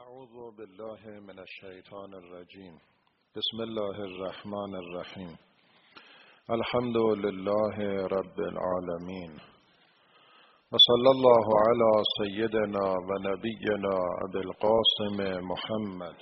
اعوذ بالله من الشیطان الرجیم. بسم الله الرحمن الرحیم. الحمد لله رب العالمین و صلی الله علی سیدنا و نبینا ابی القاسم محمد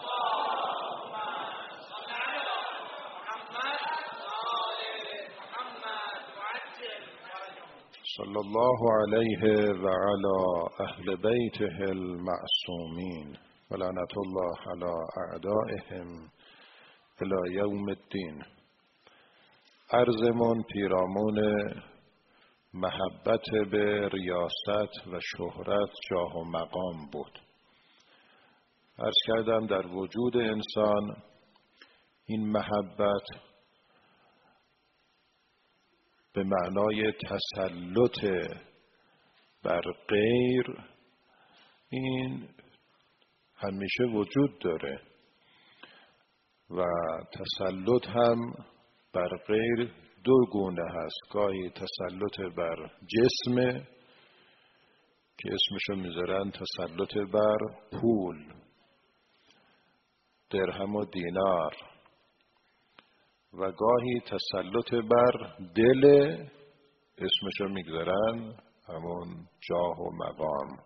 صلی الله علیه و علی اهل بیته المعصومین و لعنت الله علی اعدائهم الی یوم الدین. عرضمون پیرامون محبت به ریاست و شهرت، جاه و مقام بود. عرض کردم در وجود انسان این محبت به معنای تسلط بر غیر این همیشه وجود داره و تسلط هم بر غیر دو گونه هست. گاهی تسلط بر جسم که اسمشو میذارن تسلط بر پول، درهم و دینار، و گاهی تسلط بر دل، اسمشو میگذارن همون جاه و مقام.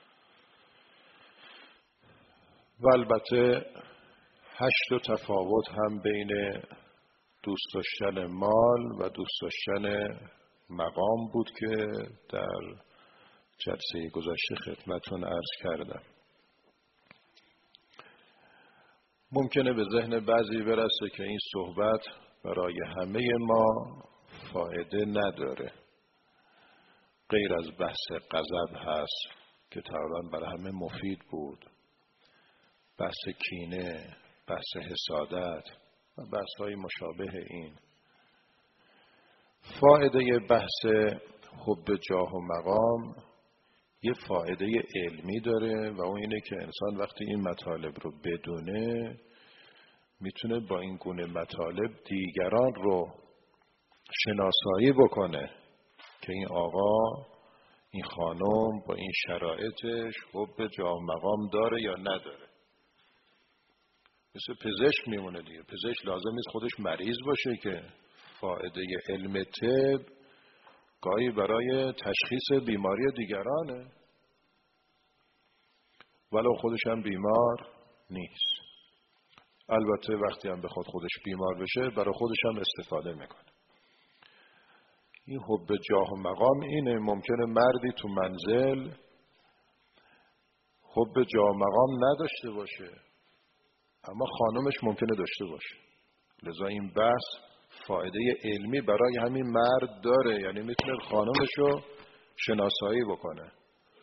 و البته 8 تفاوت هم بین دوست داشتن مال و دوست داشتن مقام بود که در جلسه گذشته خدمتتون عرض کردم. ممکنه به ذهن بعضی برسه که این صحبت برای همه ما فایده نداره، غیر از بحث غضب هست که تقریبا برای همه مفید بود، بحث کینه، بحث حسادت و بحث‌های مشابه این. فایده بحث حب جاه و مقام یه فایده علمی داره و اون اینه که انسان وقتی این مطالب رو بدونه میتونه با این گونه مطالب دیگران رو شناسایی بکنه که این آقا، این خانم با این شرایطش حب جاه و مقام داره یا نداره. مثل پزشک میمونه دیگه. پزشک لازم نیست خودش مریض باشه که فایده علم طب گاهی برای تشخیص بیماری دیگرانه ولو خودش هم بیمار نیست. البته وقتی هم بخواد خودش بیمار بشه برای خودش هم استفاده میکنه. این حب جاه و مقام اینه. ممکنه مردی تو منزل حب جاه و مقام نداشته باشه اما خانمش ممکنه داشته باشه. لذا این بحث فایده علمی برای همین مرد داره، یعنی میتونه خانمش رو شناسایی بکنه.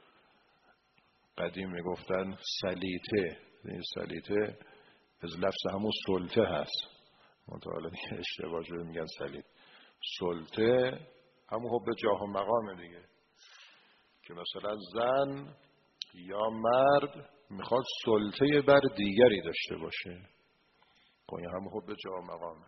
قدیم میگفتن سلیطه، این سلیطه از لفظ همون سلطه هست، متعالی اشتباه شده میگن سلیط. سلطه همون حب جاه و مقامه دیگه، که مثلا زن یا مرد میخواد سلطه بر دیگری داشته باشه، این همون حب جاه و مقامه.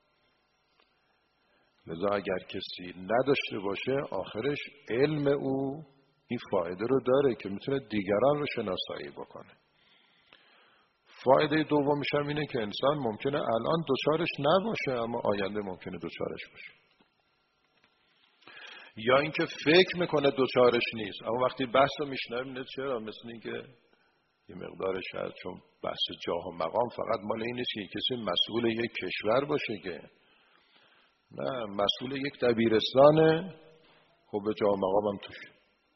لذا اگر کسی نداشته باشه آخرش علم او این فایده رو داره که میتونه دیگران رو شناسایی بکنه. فایده دومش هم اینه که انسان ممکنه الان دوچارش نباشه اما آینده ممکنه دوچارش باشه، یا اینکه فکر میکنه دوچارش نیست اما وقتی بحث رو میشنویم چرا، مثل این که یه مقدارش هست، چون بحث جاه و مقام فقط مال این نیست که کسی مسئول یک کشور باشه، که نه، مسئول یک دبیرستانه حب جاه و مقام هم توش،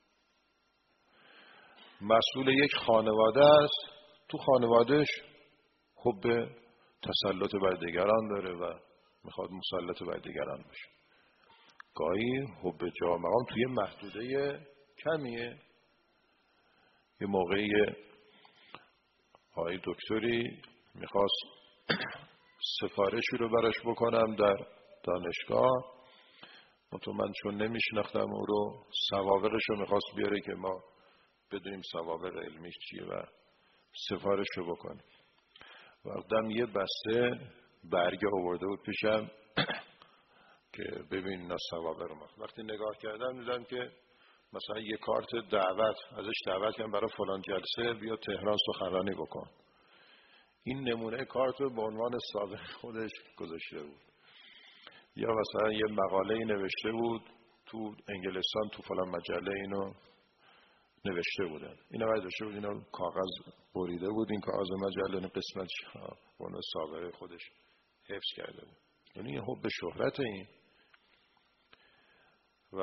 مسئول یک خانواده است تو خانوادهش حب تسلط بر دیگران داره و میخواد مسلط بر دیگران باشه. گاهی حب جاه و مقام توی محدوده کمیه. یه موقعی آقای دکتری میخواست سفارشی رو براش بکنم در دانشگاه، من چون نمیشناختم او رو، سوابقش رو میخواست بیاره که ما بدونیم سوابق علمیش چیه و سفارش رو بکنیم. وقتم یه بسته برگه آورده بود پیشم که ببین اینا سوابق ما. وقتی نگاه کردم دیدم که مثلا یه کارت دعوت ازش دعوت کردن برای فلان جلسه بیا تهران سخنرانی بکن. این نمونه کارت رو به عنوان سابق خودش گذاشته بود. یا مثلا یه مقاله نوشته بود تو انگلستان تو فلان مجله اینو نوشته بودن. اینا برداشته بود، اینا کاغذ بریده بود، این کاغذ مجله این قسمتش به عنوان سابقه خودش حفظ کرده بود. یعنی این حب شهرت این. و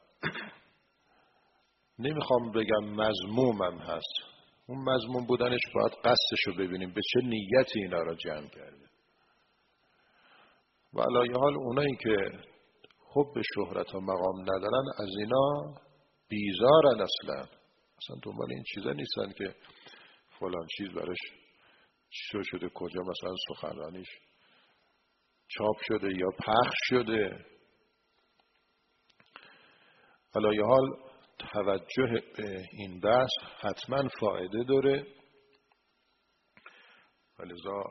نمیخوام بگم مذمومم هست، اون مذموم بودنش باید قصدش رو ببینیم به چه نیتی اینا را جمع کرده. و علی حال اونایی که حب شهرت و مقام ندارن از اینا بیزارن، اصلا دنبال این چیزا نیستن که فلان چیز براش چی شده، کجا مثلا سخنرانیش چاپ شده یا پخش شده. علی حال توجه به این بحث حتما فایده داره. ولذا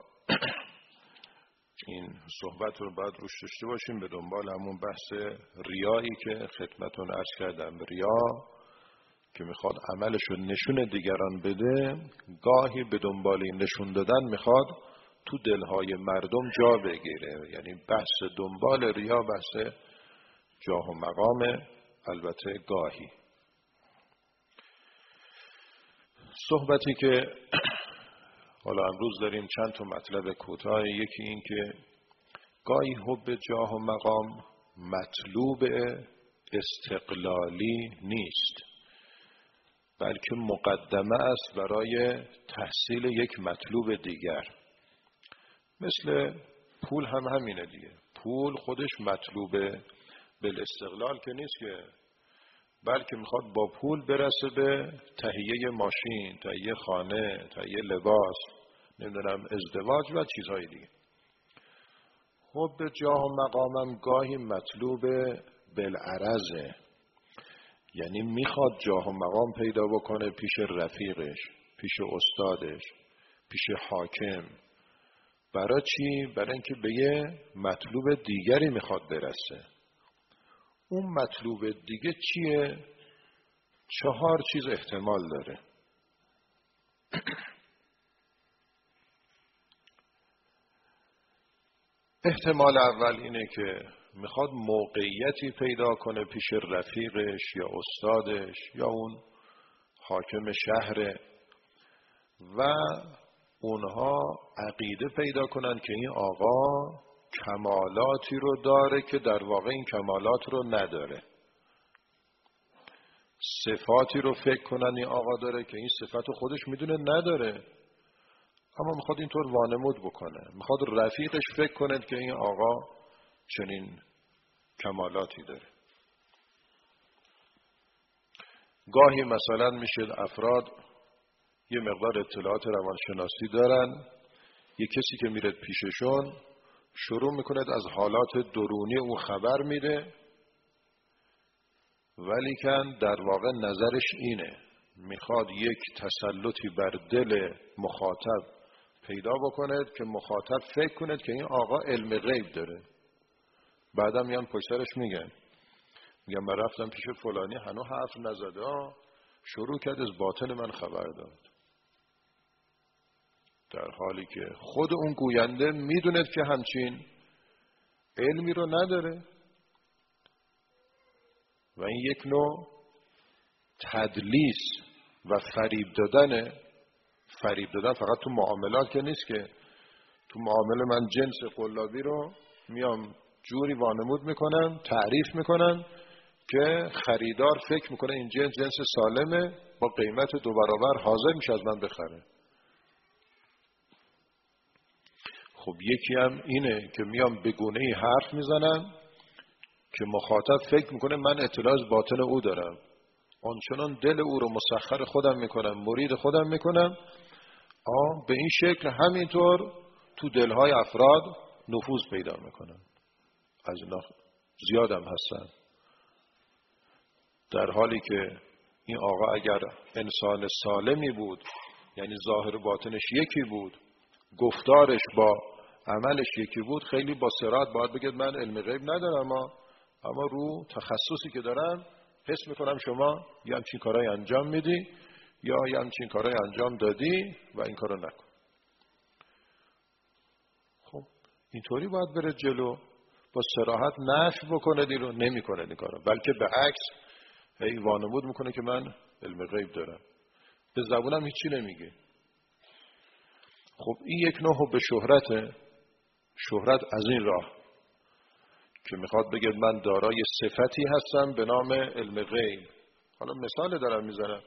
این صحبت رو باید روش داشته باشیم به دنبال همون بحث ریایی که خدمتون عرض کردم. ریا که میخواد عملش رو نشون دیگران بده، گاهی به دنبال این نشون دادن میخواد تو دلهای مردم جا بگیره. یعنی بحث دنبال ریا بحث جاه و مقام. البته گاهی صحبتی که حالا امروز داریم چند تا مطلب کوتاه. یکی این که گاهی حب جاه و مقام مطلوب استقلالی نیست، بلکه مقدمه است برای تحصیل یک مطلوب دیگر. مثل پول هم همینه دیگه. پول خودش مطلوب بالاستقلال که نیست که، بلکه میخواد با پول برسه به تهیه ماشین، تهیه خانه، تهیه لباس، نمیدونم ازدواج و چیزهای دیگه. حب جاه و مقامم گاهی مطلوب بالعرضه، یعنی میخواد جاه و مقام پیدا بکنه پیش رفیقش، پیش استادش، پیش حاکم. برای چی؟ برای اینکه به یه مطلوب دیگری میخواد برسه. اون مطلوب دیگه چیه؟ 4 چیز احتمال داره. احتمال اول اینه که میخواد موقعیتی پیدا کنه پیش رفیقش یا استادش یا اون حاکم شهر و اونها عقیده پیدا کنن که این آقا کمالاتی رو داره که در واقع این کمالات رو نداره. صفاتی رو فکر کنن این آقا داره که این صفت رو خودش میدونه نداره، اما میخواد اینطور وانمود بکنه. میخواد رفیقش فکر کنه که این آقا چنین کمالاتی داره. گاهی مثلا میشه افراد یه مقدار اطلاعات روانشناسی دارن، یه کسی که میره پیششون شروع میکنه از حالات درونی او خبر میده، ولیکن در واقع نظرش اینه میخواد یک تسلطی بر دل مخاطب پیدا بکنه که مخاطب فکر کنه که این آقا علم غیب داره. بعدم میان پشترش میگن من رفتم پیش فلانی هنوز حرف نزده، شروع کرد از باطن من خبر داد، در حالی که خود اون گوینده میدونه که همچین علمی رو نداره. و این یک نوع تدلیس و فریب دادنه. فریب دادن فقط تو معاملات که نیست که تو معامله من جنس قلابی رو میام جوری وانمود میکنم، تعریف میکنم که خریدار فکر میکنه این جنس سالمه، با قیمت 2 برابر حاضر میشه از من بخره. خب یکی هم اینه که میام به گونه‌ای حرف میزنم که مخاطب فکر میکنه من اطلاع از باطن او دارم، آنچنان دل او رو مسخر خودم میکنم، مرید خودم میکنم. به این شکل همینطور تو دلهای افراد نفوذ پیدا میکنم. از اینا زیادم هستن. در حالی که این آقا اگر انسان سالمی بود، یعنی ظاهر باطنش یکی بود، گفتارش با عملش یکی بود، خیلی با صراحت باید بگید من علم غیب ندارم، اما رو تخصصی که دارم حس میکنم شما یه همچین کارهای انجام میدی یا یه همچین کارهای انجام دادی و این کارو نکن. خب اینطوری باید بره جلو، با صراحت نفی بکنه دیرو، نمیکنه این کارو، بلکه به عکس هی وانمود میکنه که من علم غیب دارم، به زبونم هیچی نمیگه. خب این یک نوع حب شهرته. شهرت از این راه که میخواد بگه من دارای صفتی هستم به نام علم غیب. حالا مثال دارم میزنم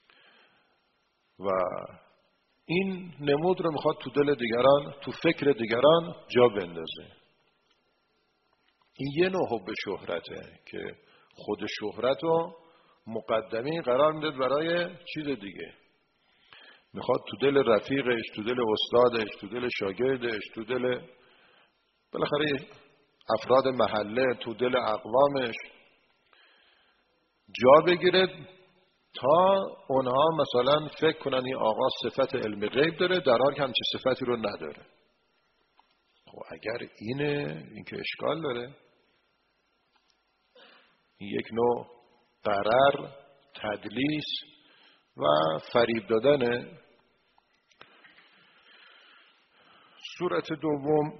و این نمود رو میخواد تو دل دیگران، تو فکر دیگران جا بندازه. این یه نوع حب شهرته که خود شهرت رو مقدمی قرار میده برای چیز دیگه. میخواد تو دل رفیقش، تو دل استادش، تو دل شاگردش، تو دل بالاخره افراد محله، تو دل اقوامش جا بگیره تا اونها مثلا فکر کنن این آقا صفت علم غیب داره در حالی که همچین صفتی رو نداره. خب اگر این که اشکال داره. این یک نوع غرر، تدلیس و فریب دادنه. صورت دوم،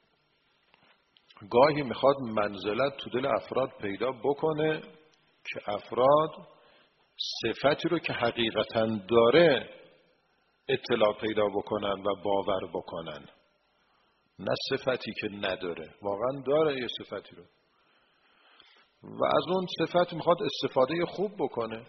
گاهی میخواد منزلت تو دل افراد پیدا بکنه که افراد صفتی رو که حقیقتاً داره اطلاع پیدا بکنن و باور بکنن، نه صفتی که نداره. واقعاً داره یه صفتی رو و از اون صفت میخواد استفاده خوب بکنه.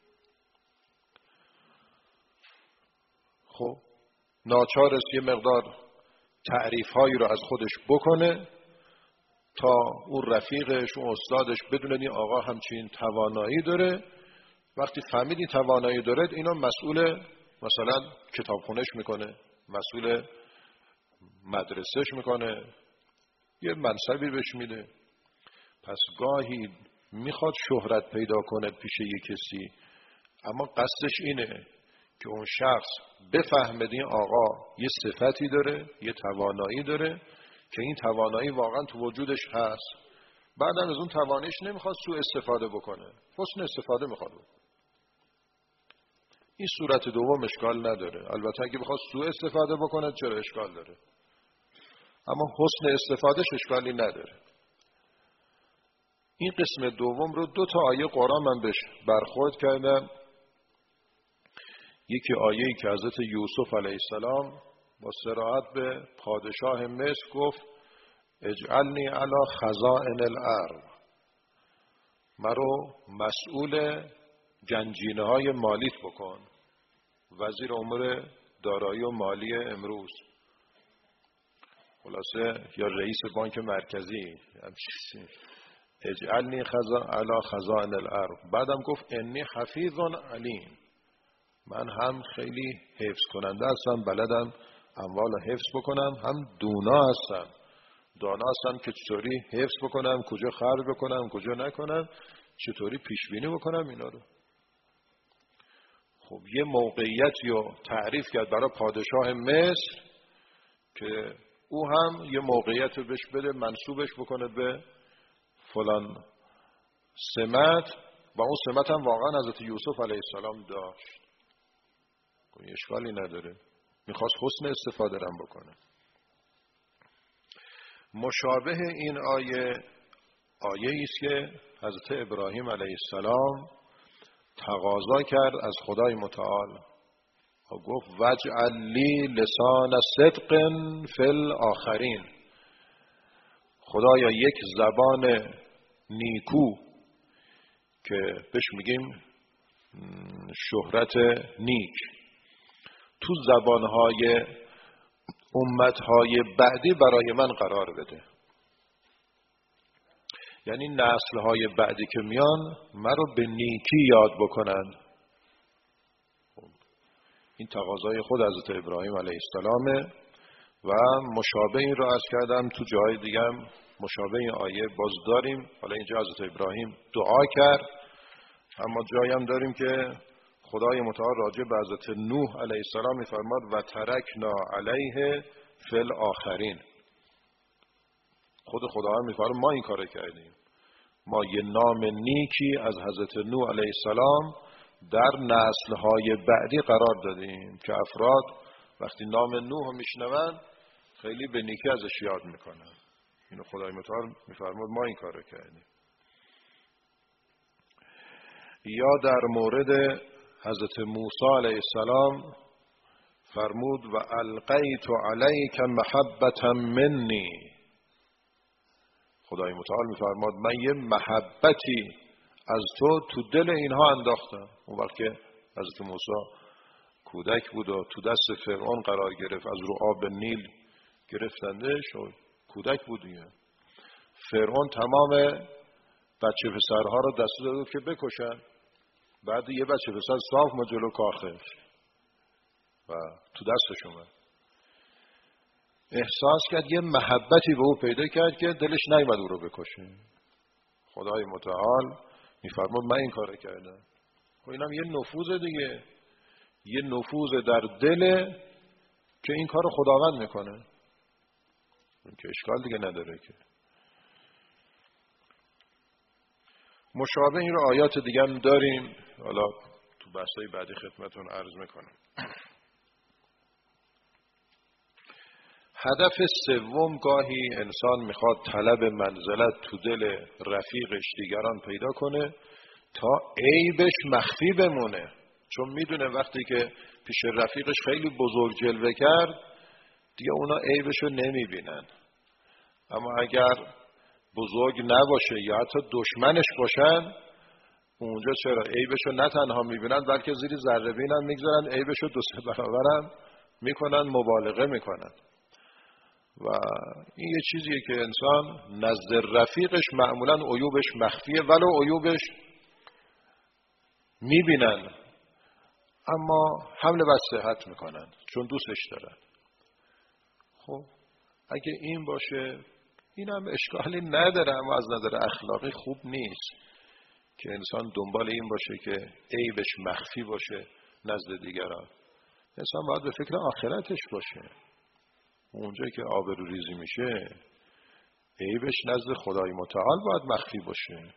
خب ناچارست یه مقدار تعریف هایی رو از خودش بکنه تا اون رفیقش، اون استادش بدونه این آقا همچین توانایی داره. وقتی فهمید این توانایی داره، اینا مسئول مثلا کتابخونهش میکنه، مسئول مدرسهش میکنه، یه منصبی بهش میده. پس گاهی میخواد شهرت پیدا کنه پیش یه کسی، اما قصدش اینه که اون شخص بفهمه این آقا یه صفتی داره، یه توانایی داره که این توانایی واقعا تو وجودش هست. بعدم از اون تواناییش نمیخواد سوء استفاده بکنه، حسن استفاده میخواد بکنه. این صورت دوم اشکال نداره. البته اگه بخواد سوء استفاده بکنه چرا اشکال داره، اما حسن استفادهش اشکالی نداره. این قسم دوم رو 2 تا آیه قرآن من بهش برخورد کردم. یکی آیه‌ای که حضرت یوسف علیه السلام با صراحت به پادشاه مصر گفت اجعلنی علی خزائن الارض، مرا مسئول گنجینه های مالیت بکن، وزیر امور دارایی و مالی امروز، خلاصه یا رئیس بانک مرکزی. اجعلنی علی خزائن الارض. بعدم گفت انی حفیظ علیم، من هم خیلی حفظ کننده هستم، بلدم اموال حفظ بکنم، هم دانا هستم که چطوری حفظ بکنم، کجا خرج بکنم، کجا نکنم، چطوری پیش بینی بکنم اینا رو. خب یه موقعیتی رو تعریف کرد برای پادشاه مصر که او هم یه موقعیت رو بهش بده، منسوبش بکنه به فلان سمت و اون سمت هم واقعا حضرت یوسف علیه السلام داشت. اشکالی نداره، میخواست حسن استفاده رم بکنه. مشابه این آیه است که حضرت ابراهیم علیه السلام تقاضا کرد از خدای متعال و گفت وجعل لی لسان صدق فی الاخرین، خدایا یک زبان نیکو که بهش میگیم شهرت نیک تو زبانهای امتهای بعدی برای من قرار بده. یعنی نسلهای بعدی که میان من رو به نیکی یاد بکنن. این تقاضای خود حضرت ابراهیم علیه السلامه و مشابه این رو عرض کردم تو جای دیگه هم مشابه این آیه باز داریم. حالا اینجا حضرت ابراهیم دعا کرد، اما جایی هم داریم که خدای متعال راجع به حضرت نوح علیه السلام می‌فرماد و ترکنا علیه فی الاخرین. خود خدا هم می‌فرماد ما این کارو کردیم، ما یه نام نیکی از حضرت نوح علیه السلام در نسل‌های بعدی قرار دادیم که افراد وقتی نام نوح رو میشنون خیلی به نیکی ازش یاد میکنن. اینو خدای متعال میفرماد ما این کارو کردیم. یا در مورد حضرت موسی علیه السلام فرمود و القیت علیک محبتا منی. خدای متعال میفرماد من یه محبتی از تو دل اینها انداختم. اون وقت که حضرت موسی کودک بود و تو دست فرعون قرار گرفت، از رو آب نیل گرفتندش و کودک بود دیگه. فرعون تمام بچه پسرها رو دستور داده بود که بکشن. بعد یه بچه پسر صاف ما جلو کاخش و تو دستش اومد. احساس کرد یه محبتی به او پیدا کرد که دلش نیامد او رو بکشه. خدای متعال میفرماد من این کارو کردم. خب اینم یه نفوذ دیگه، یه نفوذ در دل که این کارو خداوند میکنه، این که اشکال دیگه نداره که. مشابه این رو آیات دیگه هم داریم، حالا تو بحثای بعدی خدمتون عرض میکنم. هدف سوم، گاهی انسان میخواد طلب منزلت تو دل رفیقش دیگران پیدا کنه تا عیبش مخفی بمونه، چون میدونه وقتی که پیش رفیقش خیلی بزرگ جلوه کرد دیگه اونا عیبش رو نمیبینن. اما اگر بزرگ نباشه یا حتی دشمنش باشن، اونجا چرا عیبش رو نه تنها میبینن بلکه زیر ذره بین هم میگذارن، عیبش رو 2-3 برابر هم میکنن، مبالغه میکنن. و این یه چیزیه که انسان نزد رفیقش معمولا عیوبش مخفیه، ولو عیوبش میبینن اما حمل بر صحت میکنن چون دوستش دارن. خب اگه این باشه این هم اشکالی نداره، اما از نظر اخلاقی خوب نیست که انسان دنبال این باشه که عیبش مخفی باشه نزد دیگران. انسان باید به فکر آخرتش باشه. اونجایی که آبروریزی میشه عیبش نزد خدای متعال باید مخفی باشه.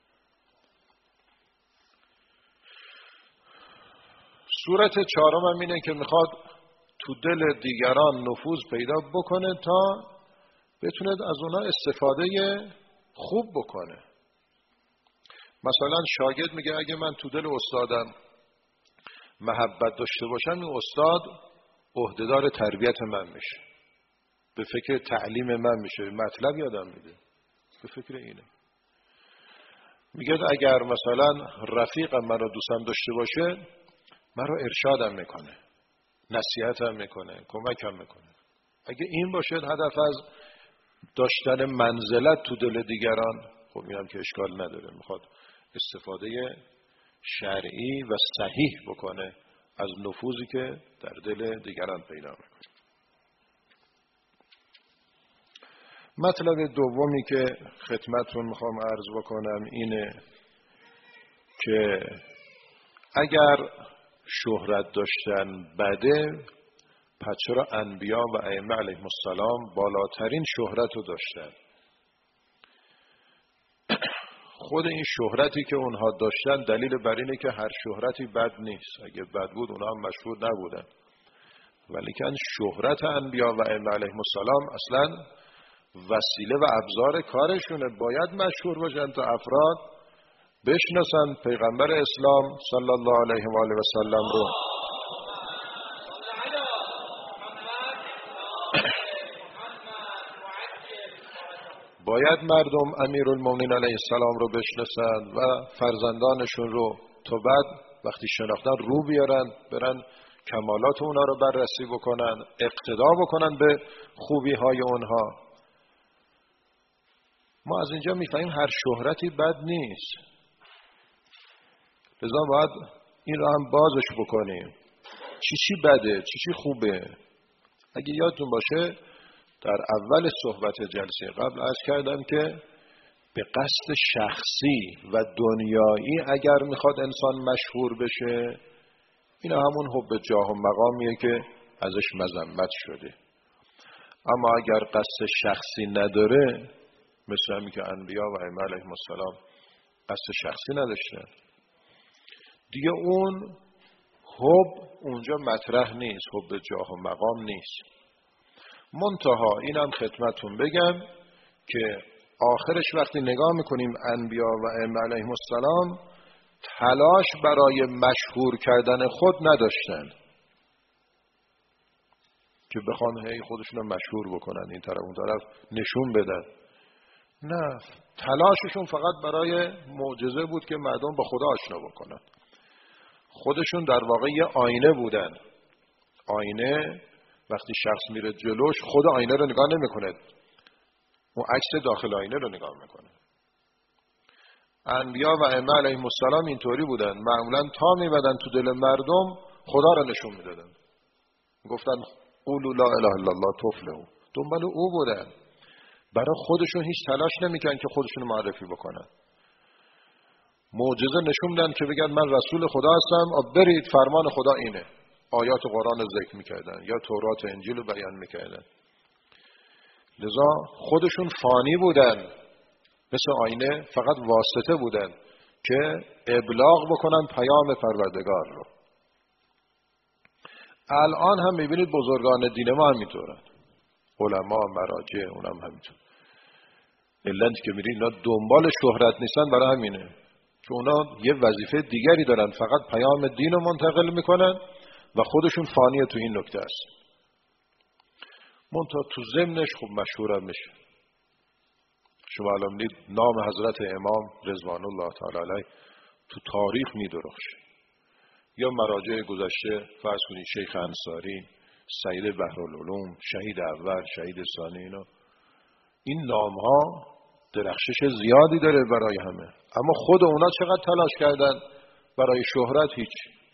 صورت چهارم هم اینه که میخواد تو دل دیگران نفوذ پیدا بکنه تا بتونه از اونا استفاده خوب بکنه. مثلا شاگرد میگه اگه من تو دل استادم محبت داشته باشم، این استاد عهدهدار تربیت من میشه، به فکر تعلیم من میشه، مطلب یادم میده، به فکر اینه. میگه اگر مثلا رفیقم من رو دوستم داشته باشه من رو ارشادم میکنه، نصیحتم میکنه، کمکم میکنه. اگه این باشه هدف از داشتن منزلت تو دل دیگران، خب اینم که اشکال نداره. میخواد استفاده شرعی و صحیح بکنه از نفوذی که در دل دیگران پیدا میکنه. مطلب دومی که خدمتتون میخوام عرض بکنم اینه که اگر شهرت داشتن بده، پس چرا انبیا و ائمه علیهم السلام بالاترین شهرت رو داشتن؟ خود این شهرتی که اونها داشتن دلیل بر اینه که هر شهرتی بد نیست. اگه بد بود اونها هم مشهور نبودن، ولیکن شهرت انبیا و ائمه علیهم السلام اصلا وسیله و ابزار کارشونه. باید مشهور باشن تا افراد بشناسن پیغمبر اسلام صلی الله علیه و آله و سلم رو. باید مردم امیرالمومنین علیه السلام رو بشناسن و فرزندانشون رو، تا بعد وقتی شناختن رو بیارن، برن کمالات اونا رو بررسی بکنن، اقتدا بکنن به خوبی های اونها. ما از اینجا میفهمیم هر شهرتی بد نیست، لذا باید این رو هم بازش بکنیم. چی بده، چی خوبه. اگه یادتون باشه در اول صحبت جلسه قبل عرض کردم که به قصد شخصی و دنیایی اگر میخواد انسان مشهور بشه، این همون حب جاه و مقامیه که ازش مذمت شده. اما اگر قصد شخصی نداره، مثل همی که انبیا و ائمه علیهم السلام قصد شخصی نداشتن. دیگه اون حب اونجا مطرح نیست، حب جاه و مقام نیست. منتها اینم خدمتون بگم که آخرش وقتی نگاه میکنیم انبیا و ائمه علیهم السلام تلاش برای مشهور کردن خود نداشتن که بخوان هی خودشون مشهور بکنن، این طرف اون طرف نشون بدن. نه، تلاششون فقط برای معجزه بود که مردم با خدا آشنا بکنن. خودشون در واقع یه آینه بودن. آینه وقتی شخص میره جلوش خود آینه رو نگاه نمیکنه، اون عکس داخل آینه رو نگاه میکنه. انبیا و ائمه علیهم السلام اینطوری بودن، معمولا تا میبدن تو دل مردم خدا رو نشون میدادن، گفتن قولوا لا اله الا الله تفلحوا، دنبال او بودن. برای خودشون هیچ تلاش نمیکنن که خودشون معرفی بکنن. معجزه نشون میدن که بگن من رسول خدا هستم، برید فرمان خدا اینه. آیات قرآن رو ذکر میکردن یا تورات و انجیل رو بیان میکردن. لذا خودشون فانی بودن، مثل آینه فقط واسطه بودن که ابلاغ بکنن پیام پروردگار رو. الان هم میبینید بزرگان دین ما همینطورن، علما، مراجع، اونم همینطور. علتی که میرید اینا دنبال شهرت نیستن برای همینه که اونا یه وظیفه دیگری دارن، فقط پیام دین رو منتقل میکنن و خودشون فانیه تو این نکته است. منتها تو ضمنش خب مشهورم میشه. شما الان دید نام حضرت امام رضوان الله تعالی علیه تو تاریخ میدرخشه، یا مراجع گذشته فرض کنید شیخ انصاری، سید بحرالعلوم، شهید اول، شهید ثانی، اینا این نام ها درخشش زیادی داره برای همه. اما خود اونا چقدر تلاش کردن برای شهرت؟ هیچ.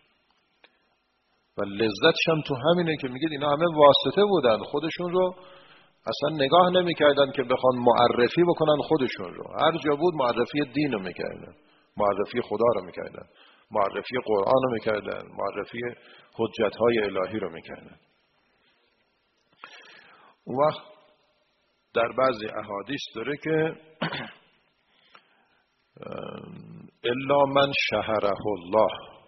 و لذتش هم تو همینه که میگید اینا همه واسطه بودن، خودشون رو اصلا نگاه نمیکردن که بخوان معرفی بکنن خودشون رو. هر جا بود معرفی دین رو میکردن، معرفی خدا رو میکردن، معرفی قرآن رو میکردن، معرفی حجتهای الهی رو میکردن. اون وقت در بعضی احادیث داره که الا من شهره الله،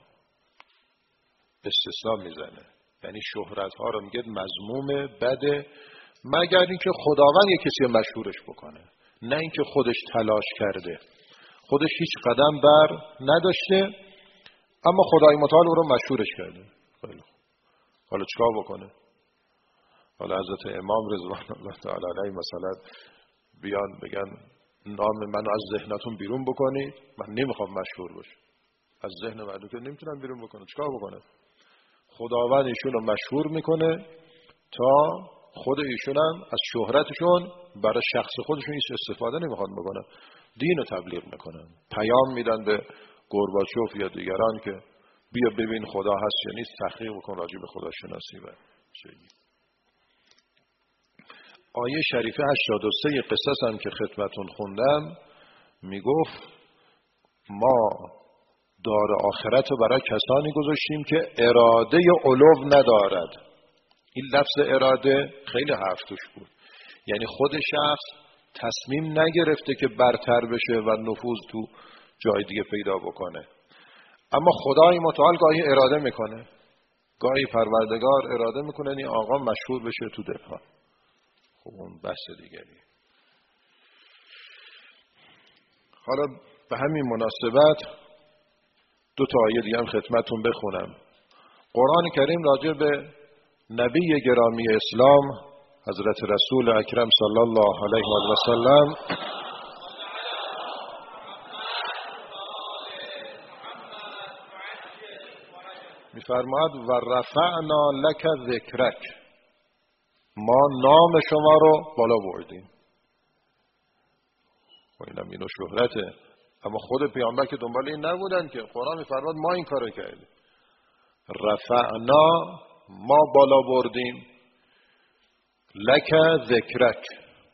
استثناء میزنه، یعنی شهرت ها رو میگه مذموم بده، مگر اینکه خداوند یک کسی مشهورش بکنه، نه اینکه خودش تلاش کرده. خودش هیچ قدم بر نداشته اما خدای متعال او رو مشهورش کرده. خیلی خوب، حالا چیکار بکنه؟ حالا حضرت امام رضوان الله تعالی علیه مثلا بیان بگن نام منو از ذهنتون بیرون بکنید، من نمیخوام مشهور باشم. از ذهن مردم که نمیتونم بیرون بکنه، چیکار بکنه؟ خداوند ایشون رو مشهور میکنه تا خود ایشون هم از شهرتشون برای شخص خودشون هیچ استفاده نمیخوان بکنن، دین رو تبلیغ میکنن، پیام میدن به گورباچوف یا دیگران که بیا ببین خدا هست یا نیست، تحقیق بکن راجع به خداشناسی و چیزی. آیه شریفه 83 قصص هم که خدمتون خوندم میگفت ما دار آخرت رو برای کسانی گذاشتیم که اراده علو ندارد. این لفظ اراده خیلی حرف توش بود، یعنی خود شخص تصمیم نگرفته که برتر بشه و نفوذ تو جای دیگه پیدا بکنه، اما خدای متعال گاهی اراده میکنه، گاهی پروردگار اراده میکنه این آقا مشهور بشه تو دلها. خب اون بحث دیگری. حالا به همین مناسبت دو تا آیه دیگه هم خدمتتون بخونم. قرآن کریم راجع به نبی گرامی اسلام حضرت رسول اکرم صلی الله علیه و سلم میفرماد و رفعنا لک ذکرک، ما نام شما رو بالا بردیم. و اینم اینو شهرته، اما خود پیامبر که دنبال این نبودن که. قرآن میفرماد ما این کارو کردیم، رفعنا، ما بالا بردیم، لک ذکرک،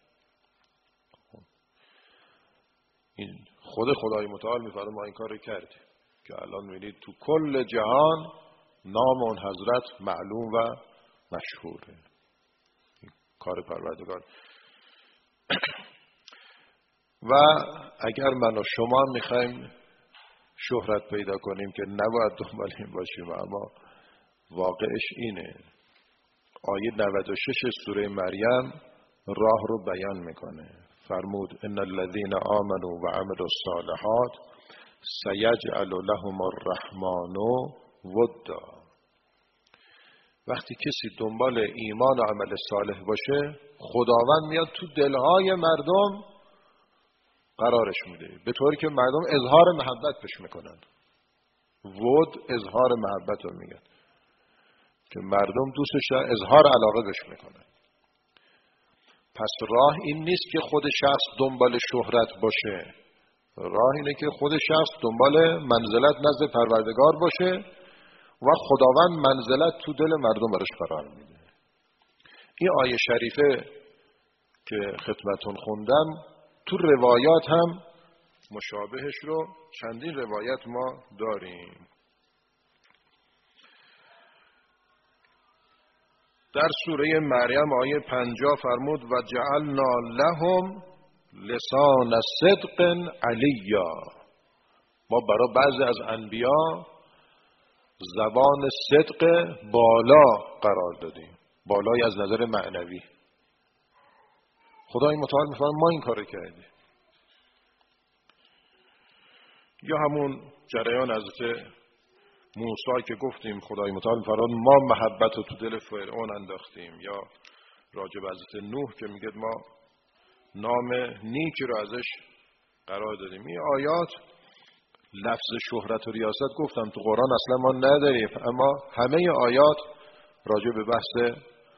این خود خدای متعال میفرماد ما این کارو کردیم که الان میبینید تو کل جهان نام اون حضرت معلوم و مشهوره. این کار پروردگار. و اگر من و شما میخوایم شهرت پیدا کنیم که نباید دنبال این باشیم، اما واقعش اینه. آیه 96 سوره مریم راه رو بیان میکنه. فرمود ان الذين آمنوا وعملوا الصالحات سيجعل لهم الرحمن ودا. وقتی کسی دنبال ایمان و عمل صالح باشه، خداوند میاد تو دلهای مردم قرارش میده، به طوری که مردم اظهار محبت بهش میکنن. ود اظهار محبت رو میگن که مردم دوستش اظهار علاقه بهش میکنن. پس راه این نیست که خود شخص دنبال شهرت باشه، راه اینه که خود شخص دنبال منزلت نزد پروردگار باشه و خداوند منزلت تو دل مردم براش قرار میده. این آیه شریفه که خدمتون خوندم تو روایات هم مشابهش رو چندین روایت ما داریم. در سوره مریم آیه 50 فرمود و جعلنا لهم لسان صدق علیا. ما برای بعضی از انبیا زبان صدق بالا قرار دادیم، بالای از نظر معنوی. خدای متعال میفرماید ما این کارو کردیم. یا همون جریان حضرت موسی که گفتیم خدای متعال میفرماید ما محبت رو تو دل فرعون انداختیم، یا راجع به حضرت نوح که میگه ما نام نیکی رو ازش قرار دادیم. این آیات لفظ شهرت و ریاست گفتم تو قرآن اصلا ما نداریم، اما همه آیات راجع به بحث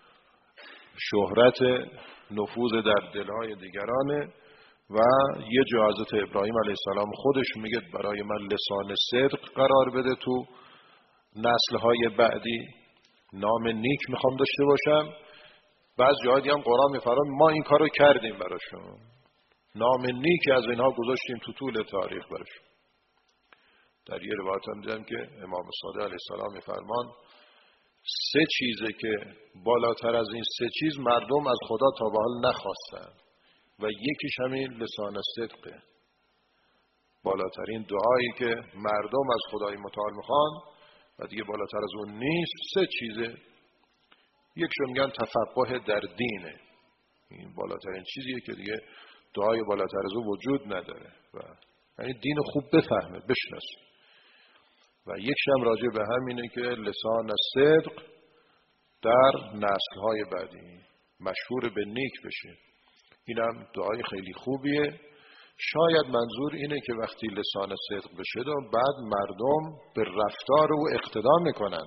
شهرت، نفوذ در دلهای دیگرانه. و یه جا حضرت ابراهیم علیه السلام خودش میگه برای من لسان صدق قرار بده تو نسلهای بعدی، نام نیک میخوام داشته باشم. بعض جایی هم قرآن میفرماید ما این کارو کردیم براشون، نام نیک از اینها گذاشتیم تو طول تاریخ براشون. در یه روایت هم دیدم که امام صادق علیه السلام میفرمان 3 چیزه که بالاتر از این 3 چیز مردم از خدا تا به حال نخواستن و یکیش همین لسان صدقه. بالاترین دعایی که مردم از خدای متعال میخوان و دیگه بالاتر از اون نیست 3 چیزه. یکشو میگن تفقه در دینه، این بالاترین چیزیه که دیگه دعای بالاتر از اون وجود نداره، و یعنی دین خوب بفهمه، بشناسه. و یکش هم راجع به همینه که لسان صدق در نسل‌های بعدی مشهور به نیک بشه. اینم دعای خیلی خوبیه. شاید منظور اینه که وقتی لسان صدق بشه و بعد مردم به رفتار او اقتدا میکنن.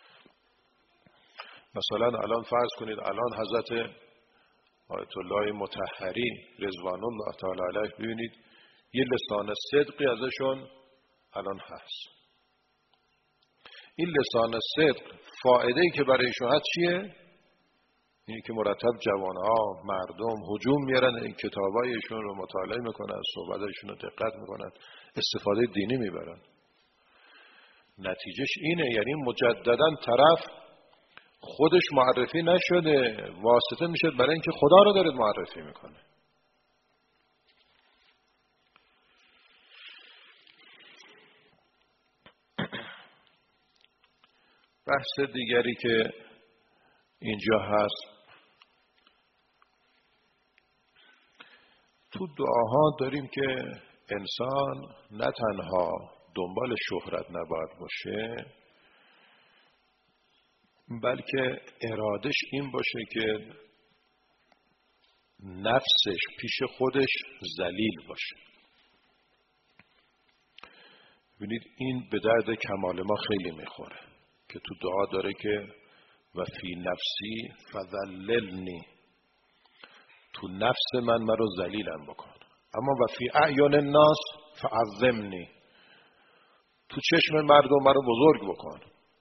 مثلا الان فرض کنید الان حضرت آیت الله مطهری رضوان الله تعالی علیه ببینید یه لسان صدقی ازشون الان هست. این لسان صدق فایده‌ای که برایشون هست چیه؟ اینی که مرتب جوانها مردم هجوم میارن این کتابایشون رو مطالعه میکنن، صحبتایشون رو دقت میکنن، استفاده دینی میبرن. نتیجهش اینه، یعنی مجددا طرف خودش معرفی نشده، واسطه میشه برای اینکه خدا رو داره معرفی میکنه. بحث دیگری که اینجا هست، تو دعاها داریم که انسان نه تنها دنبال شهرت نباید باشه، بلکه ارادش این باشه که نفسش پیش خودش ذلیل باشه. ببینید این به درد کمال ما خیلی میخوره که تو دعا داره که و فی نفسی فذللنی، تو نفس من رو ذلیلم بکن، اما و فی اعیان الناس فعظمنی، تو چشم مردم رو بزرگ بکن.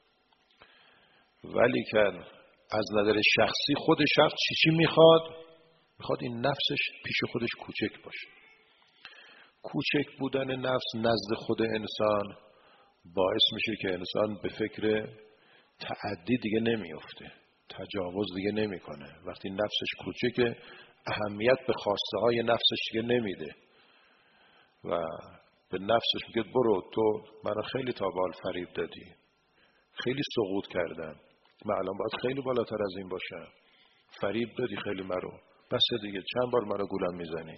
ولی که از نظر شخصی خود شخص چی میخواد؟ میخواد این نفسش پیش خودش کوچک باشه. کوچک بودن نفس نزد خود انسان باعث میشه که انسان به فکر تعدی دیگه نمیفته، تجاوز دیگه نمیکنه. وقتی نفسش کوچکه اهمیت به خواسته های نفسش دیگه نمیده، و به نفسش میگه برو، تو منو خیلی تا بال فریب دادی، خیلی سقوط کردم، من الان باید خیلی بالاتر از این باشم، فریب دادی خیلی مرو، بس دیگه چند بار منو گولم میزنی.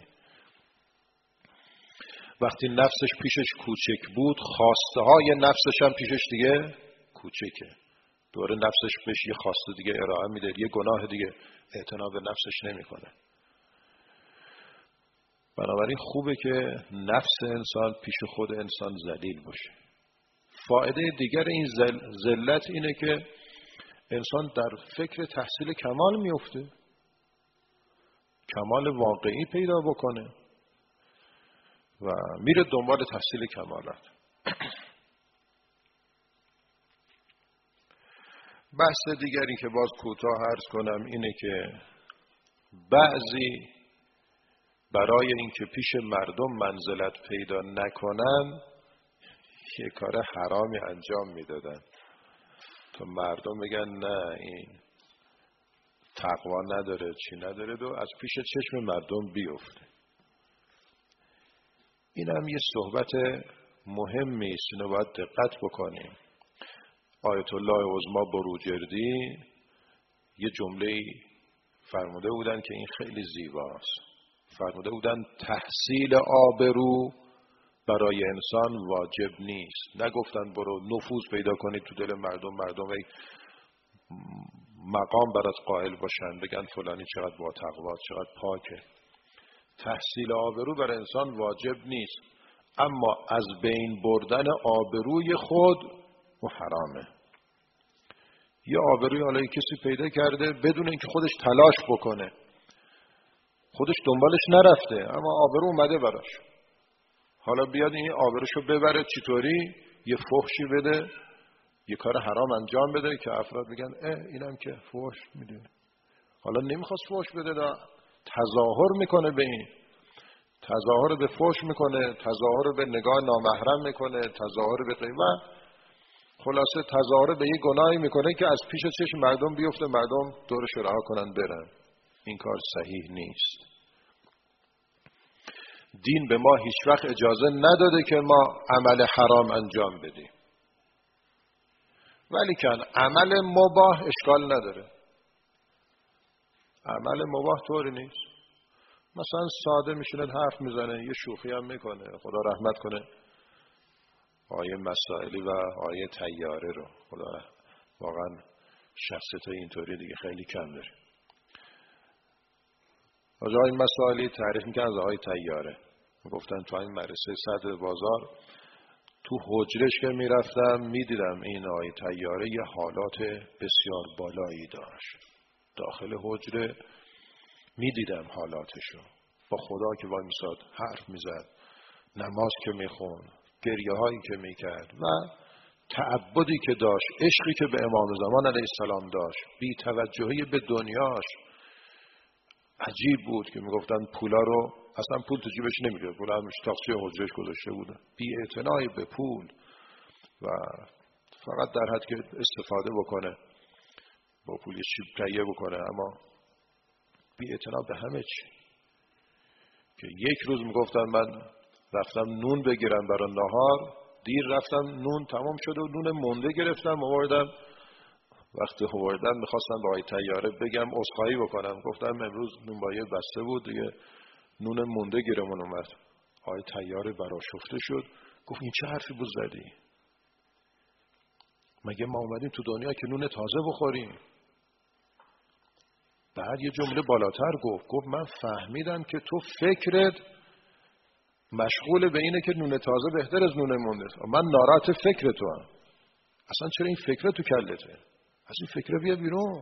وقتی نفسش پیشش کوچک بود، خواسته های نفسش هم پیشش دیگه کوچکه. دوره نفسش بهش یه خواسته دیگه ارائه میده، یه گناه دیگه اعتنا به نفسش نمیکنه. بنابراین خوبه که نفس انسان پیش خود انسان ذلیل باشه. فایده دیگر این ذلت اینه که انسان در فکر تحصیل کمال میفته، کمال واقعی پیدا بکنه و میره دنبال تحصیل کمالات. بحث دیگری که باز کوتاه عرض کنم اینه که بعضی برای اینکه پیش مردم منزلت پیدا نکنن یه کار حرامی انجام میدادن تا مردم بگن نه این تقوا نداره چی نداره و از پیش چشم مردم بیفته. این هم یه صحبت مهمی است، اینو باید دقت بکنیم. آیت الله عظما بروجردی یه جمله فرموده بودن که این خیلی زیباست. فرموده بودن تحصیل آبرو برای انسان واجب نیست. نگفتن برو نفوذ پیدا کنید تو دل مردم، مردم مقام برات قائل باشن، بگن فلانی چقدر با تقوا، چقدر پاکه. تحصیل آبرو برای انسان واجب نیست، اما از بین بردن آبروی خود و حرامه. یه آبروی حالا کسی پیدا کرده بدون اینکه خودش تلاش بکنه، خودش دنبالش نرفته، اما آبرو اومده براش، حالا بیاد این آبروشو ببره چطوری؟ یه فحشی بده، یه کار حرام انجام بده که افراد بگن اینم که فحش میده. حالا نمیخواست فحش بده، تظاهر میکنه به این، تظاهر به فحش میکنه، تظاهر به نگاه نامحرم میکنه، تظاهر به غیبت، خلاصه تظاهر به یه گناهی میکنه که از پیش چشم مردم بیفته، مردم دورش رها کنن برن. این کار صحیح نیست. دین به ما هیچ وقت اجازه نداده که ما عمل حرام انجام بدیم، ولی که عمل مباح اشکال نداره. عمل مباح طوری نیست. مثلا ساده میشونه حرف میزنه، یه شوخی هم میکنه، خدا رحمت کنه آیه مسائلی و آیه طیاره رو، خدا واقعا شخصیت اینطوری دیگه خیلی کم داره. آقای مسائلی تعریف میکنه از آیه طیاره، گفتن تو این مدرسه صدر بازار تو حجرش که میرفتم میدیدم این آیه طیاره یه حالات بسیار بالایی داشت. داخل حجره میدیدم حالاتشو، با خدا که وای میساد حرف میزد، نماز که میخون، گریه هایی که میکرد و تعبدی که داشت، عشقی که به امام زمان علیه السلام داشت، بی توجهی به دنیاش. عجیب بود که میگفتن پولا رو اصلا پول تو جیبش نمیگه، پول همش تاقچه حجرش گذاشته بوده، بی اعتنایی به پول و فقط در حد که استفاده بکنه با پول یه چیز تهیه بکنه، اما بی اعتنا به همه چی. که یک روز میگفتن من رفتم نون بگیرم برای نهار، دیر رفتم، نون تمام شده و نون مونده گرفتم آوردم. وقتی آوردم میخواستم با آقای طیاره بگم عذرخواهی بکنم، گفتم امروز نونبایه بسته بود دیگه، نون مونده گیرمون اومد. آقای طیاره برآشفته شد، گفت این چه حرفی بود زدی؟ مگه ما اومدیم تو دنیا که نون تازه بخوریم؟ بعد یه جمله بالاتر گفت من فهمیدم که تو فکرت مشغول به اینه که نون تازه بهتر از نون مونده. من ناراحت فکر تو هم. اصلا چرا این فکر تو کلته؟ از این فکر بیا بیرون.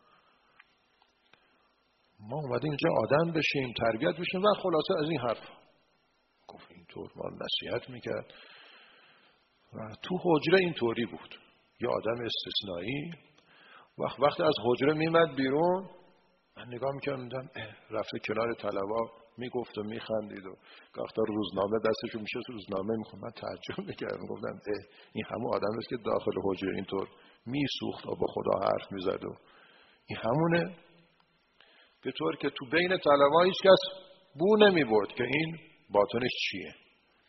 ما اومدیم اینجا آدم بشیم، تربیت بشیم و خلاصه از این حرف. گفت اینطور ما نصیحت میکرد و تو حجره اینطوری بود. یه آدم استثنایی وقتی از حجره میمد بیرون، من نگاه میکردم رفته کنار طلبا میگفت و میخندید و گاهی روزنامه دستشو میشه روزنامه میخوند. من تعجب میکردم، گفتم این همون آدم است که داخل حجره اینطور میسوخت و با خدا حرف میزد و این همونه. به طور که تو بین طلبا هیچ کس بو نمیبرد که این باطنش چیه.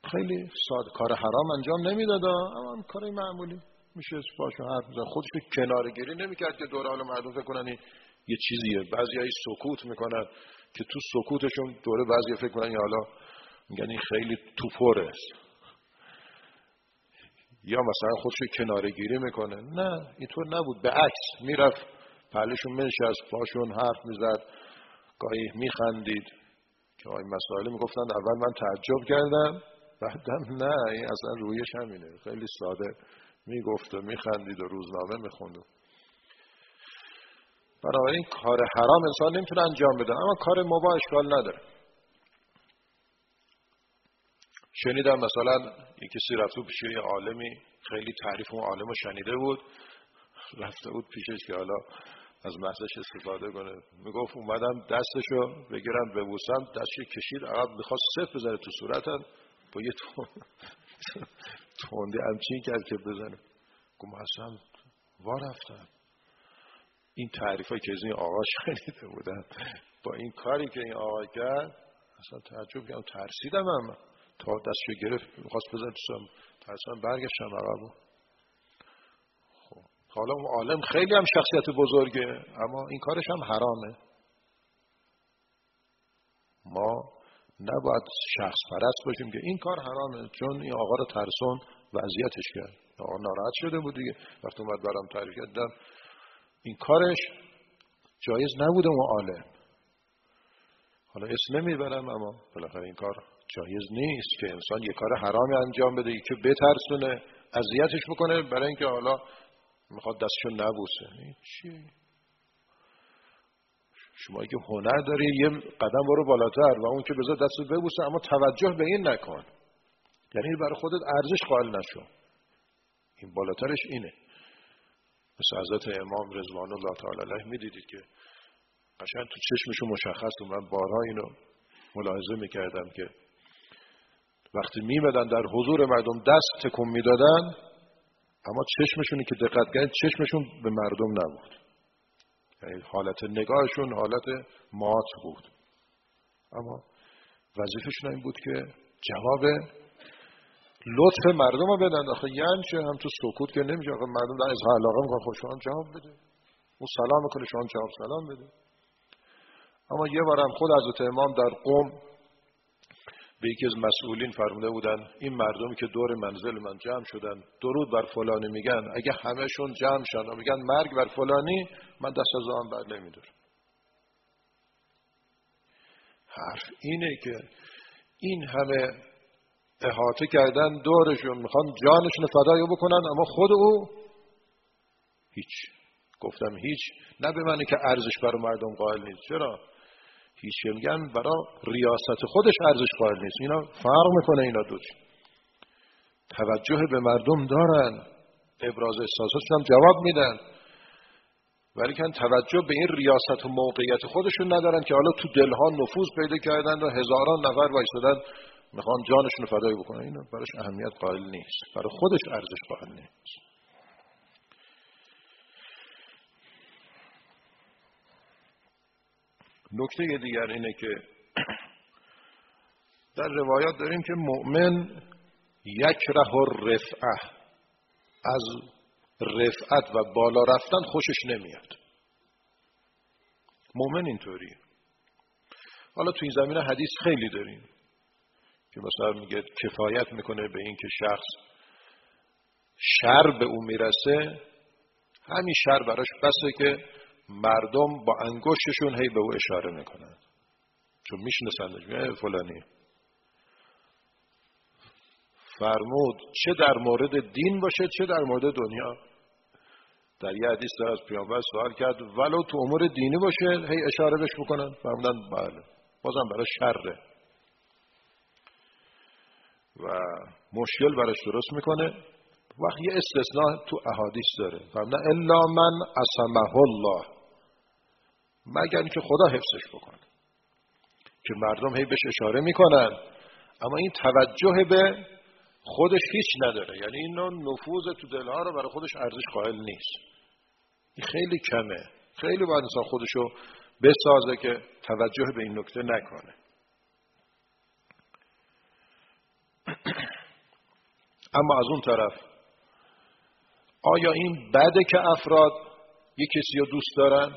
خیلی ساده کار حرام انجام نمیداد، اما کار معمولی میشه باشون حرف میزد. خودش کناره‌گیری نمیکرد که دور حال مردم فکر کنن یه چیزیه. بعضیایی سکوت میکنن که تو سکوتشون دوره بعضی فکر کنن حالا میگن این خیلی توپره است، یا مثلا خودش کناره‌گیری میکنه. نه، اینطور نبود، به عکس میرفت پهلشون منشست، باشون حرف میزد، گاهی میخندید که آی مسائل میگفتن اول من تعجب کردم، بعدم نه این اصلا رویش همینه، خیلی ساده میگفت و میخندید و روزنامه میخوند. بنابراین کار حرام انسان نمیتونه انجام بده، اما کار مباح اشکال نداره. شنیدم مثلا یکی کسی رفته پیش یه عالمی، خیلی تعریف اون عالمو شنیده بود، رفته بود پیشش که حالا از محضش استفاده کنه. میگفت اومدم دستشو بگیرم ببوسم، دستش کشید عقب، میخواست صف بزنه تو صورتم، با یه تونده همچین کرد که بزنه. گفتم اصلا وا رفتم. این تعریفایی که از این آقا شنیده بودم با این کاری که این آقا کرد اصلا تعجب کردم، ترسیدم. هم تا دستشو گرفت میخواست بزنه تو صورتم، ترسیدم برگشتم عقب. حالا اون عالم خیلی هم شخصیت بزرگه، اما این کارش هم حرامه. ما نباید شخص پرست باشیم که این کار حرامه، چون این آقا رو ترسون و اذیتش کرد. آقا ناراحت شده بود دیگه. وقتی اومد برام تعریف کردم این کارش جایز نبوده اون عالم. حالا اسم نمیبرم، اما بالاخره این کار جایز نیست که انسان یه کار حرامی انجام بده که بترسونه، اذیتش بکنه برای اینکه حالا میخواد دستشو نبوسه. این چی؟ شما که هنر داری یه قدم برو بالاتر و اون که بذار دستو ببوسه، اما توجه به این نکن، یعنی برای خودت ارزش قائل نشو. این بالاترش اینه. مثل حضرت امام رضوان الله تعالی علیه میدیدید که قشنگ تو چشمشون مشخص بود. من بارها اینو ملاحظه میکردم که وقتی میمدن در حضور مردم دست تکون میدادن، اما چشمشونی که دقت کردن چشمشون به مردم نبود، یعنی حالت نگاهشون حالت مات بود، اما وظیفه‌شون این بود که جواب لطف مردم رو بدن. آخه یعنی چه؟ هم تو سکوت که نمیشه. آخه مردم در اظهار علاقه میکنن، خب شما جواب بده. اون سلام میکنه، شما جواب سلام بده. اما یه بارم خود حضرت امام در قم به یکی از مسئولین فرموده بودن این مردمی که دور منزل من جمع شدن درود بر فلانی میگن، اگه همهشون جمع شدن و میگن مرگ بر فلانی، من دست از آن بر نمیدارم. حرف اینه که این همه احاطه کردن دورشون، میخوان جانشون فدای بکنن، اما خود او هیچ. گفتم هیچ، نه به معنی که ارزش برای مردم قائل نیست. چرا؟ هیچ میگن برای ریاست خودش ارزش قائل نیست. اینا فرق میکنه. اینا دوش توجه به مردم دارن، ابراز احساساتشون هم جواب میدن، ولی که توجه به این ریاست و موقعیت خودشون ندارن که حالا تو دلها نفوذ پیدا کردن و هزاران نفر وایسادن میخوان جانشون رو فدای بکنن. اینا براش اهمیت قائل نیست، برای خودش ارزش قائل نیست. نکته دیگر اینه که در روایات داریم که مؤمن یکره الرفعه، از رفعت و بالا رفتن خوشش نمیاد. مؤمن اینطوریه. حالا تو این زمینه حدیث خیلی داریم که مثلا میگه کفایت میکنه به این که شخص شر به او میرسه، همین شر براش بسه که مردم با انگشتشون هی به او اشاره میکنن، چون میشناسندش. میگه فلانی. فرمود چه در مورد دین باشه چه در مورد دنیا. در یه حدیث در از پیامبر سوال کرد ولو تو امور دینی باشه هی اشاره بهش بکنن، فرمودن بله، بازم برای شره و مشکل براش درست میکنه. وقت یه استثناء تو احادیث داره، فرمودن الا من عصمه الله، مگر که خدا حفظش بکنه، که مردم هی بهش اشاره میکنن اما این توجه به خودش هیچ نداره، یعنی این نفوذ تو دلها رو برای خودش ارزش قائل نیست. این خیلی کمه. خیلی باید انسان خودشو بسازه که توجه به این نکته نکنه. اما از اون طرف آیا این بده که افراد یک کسی رو دوست دارن؟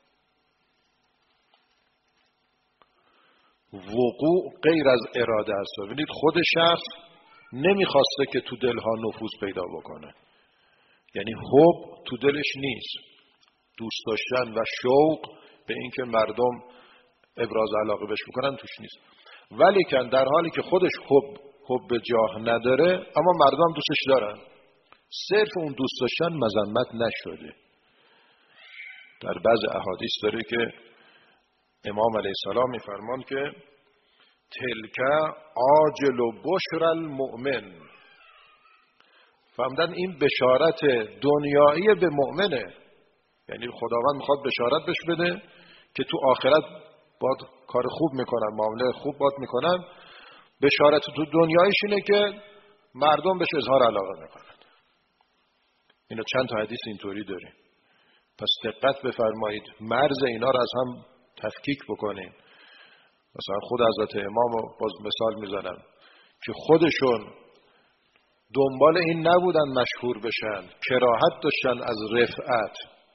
وقوع غیر از اراده است. ببینید خود شخص نمیخواسته که تو دلها نفوذ پیدا بکنه، یعنی حب تو دلش نیست، دوست داشتن و شوق به این که مردم ابراز علاقه بهش بکنن توش نیست. ولیکن در حالی که خودش حب جاه نداره اما مردم دوستش دارن، صرف اون دوست داشتن مذمت نشده. در بعض احادیث داره که امام علیه السلام میفرمان که تلک عاجل و بشر المؤمن، فهمدن این بشارت دنیایی به مؤمنه، یعنی خداوند میخواد بشارت بهش بده که تو آخرت باید کار خوب میکنن، معامله خوب باید میکنن. بشارت تو دنیایش اینه که مردم بهش اظهار علاقه میکنن. اینا چند تا حدیث اینطوری داره. پس دقت بفرمایید، مرز اینا رو از هم تفکیک بکنیم. مثلا خود حضرت امام رو باز مثال میزنم که خودشون دنبال این نبودن مشهور بشن، کراهت داشتن از رفعت.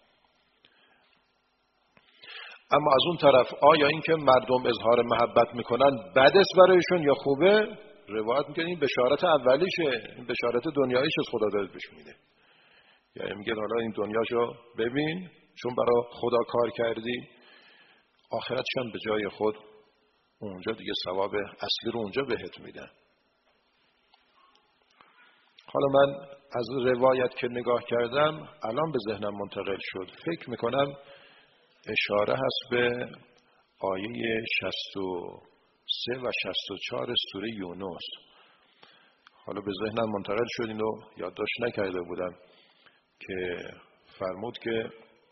اما از اون طرف آیا این که مردم اظهار محبت میکنن بد است برایشون یا خوبه؟ روایت میگه این بشارت اولیشه، این بشارت دنیاییش از خدا داره بهش میده. یعنی میگه حالا این دنیاشو ببین، چون برای خدا کار کردی، آخرتش هم به جای خود اونجا دیگه ثواب اصلی رو اونجا بهت میدن. حالا من از روایت که نگاه کردم الان به ذهنم منتقل شد، فکر میکنم اشاره هست به آیه 63 و 64 سوره یونس. حالا به ذهنم منتقل شد، اینو یادداشت نکرده بودم که فرمود که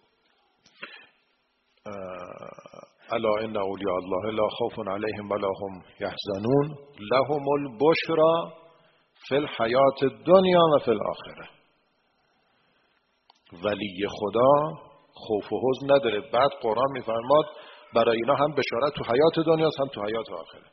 الا ان اولیاء الله لا خوف علیهم ولا هم یحزنون لهم البشرا فی الحیات الدنیا و فی الاخره. ولی خدا خوف و حزن نداره. بعد قرآن میفرماد برای اینا هم بشارت تو حیات دنیا هم تو حیات آخره.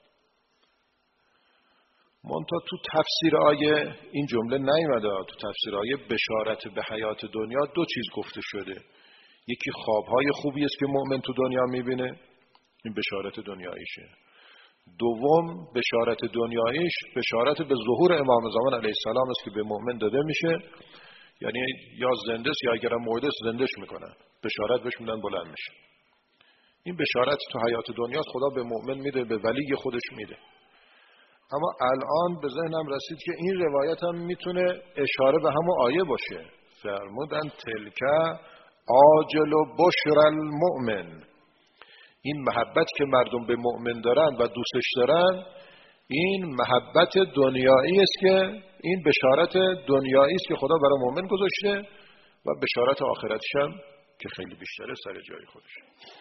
منتها تو تفسیر آیه این جمله نیومده. تو تفسیر آیه بشارت به حیات دنیا دو چیز گفته شده. یکی خوابهای خوبی است که مؤمن تو دنیا میبینه، این بشارت دنیاییشه. دوم بشارت دنیاییش بشارت به ظهور امام زمان علیه السلام است که به مؤمن داده میشه، یعنی یا زنده است یا اگر مرده است زندهش میکنن، بشارت بهش میدن بلند میشه. این بشارت تو حیات دنیا خدا به مؤمن میده، به ولی خودش میده. اما الان به ذهنم رسید که این روایت هم میتونه اشاره به همون آیه باشه. فرمودن تلک عاجل و بشر المؤمن، این محبت که مردم به مؤمن دارن و دوستش دارن این محبت دنیایی است که این بشارت دنیایی است که خدا برای مؤمن گذاشته و بشارت آخرتش هم که خیلی بیشتره سر جای خودش.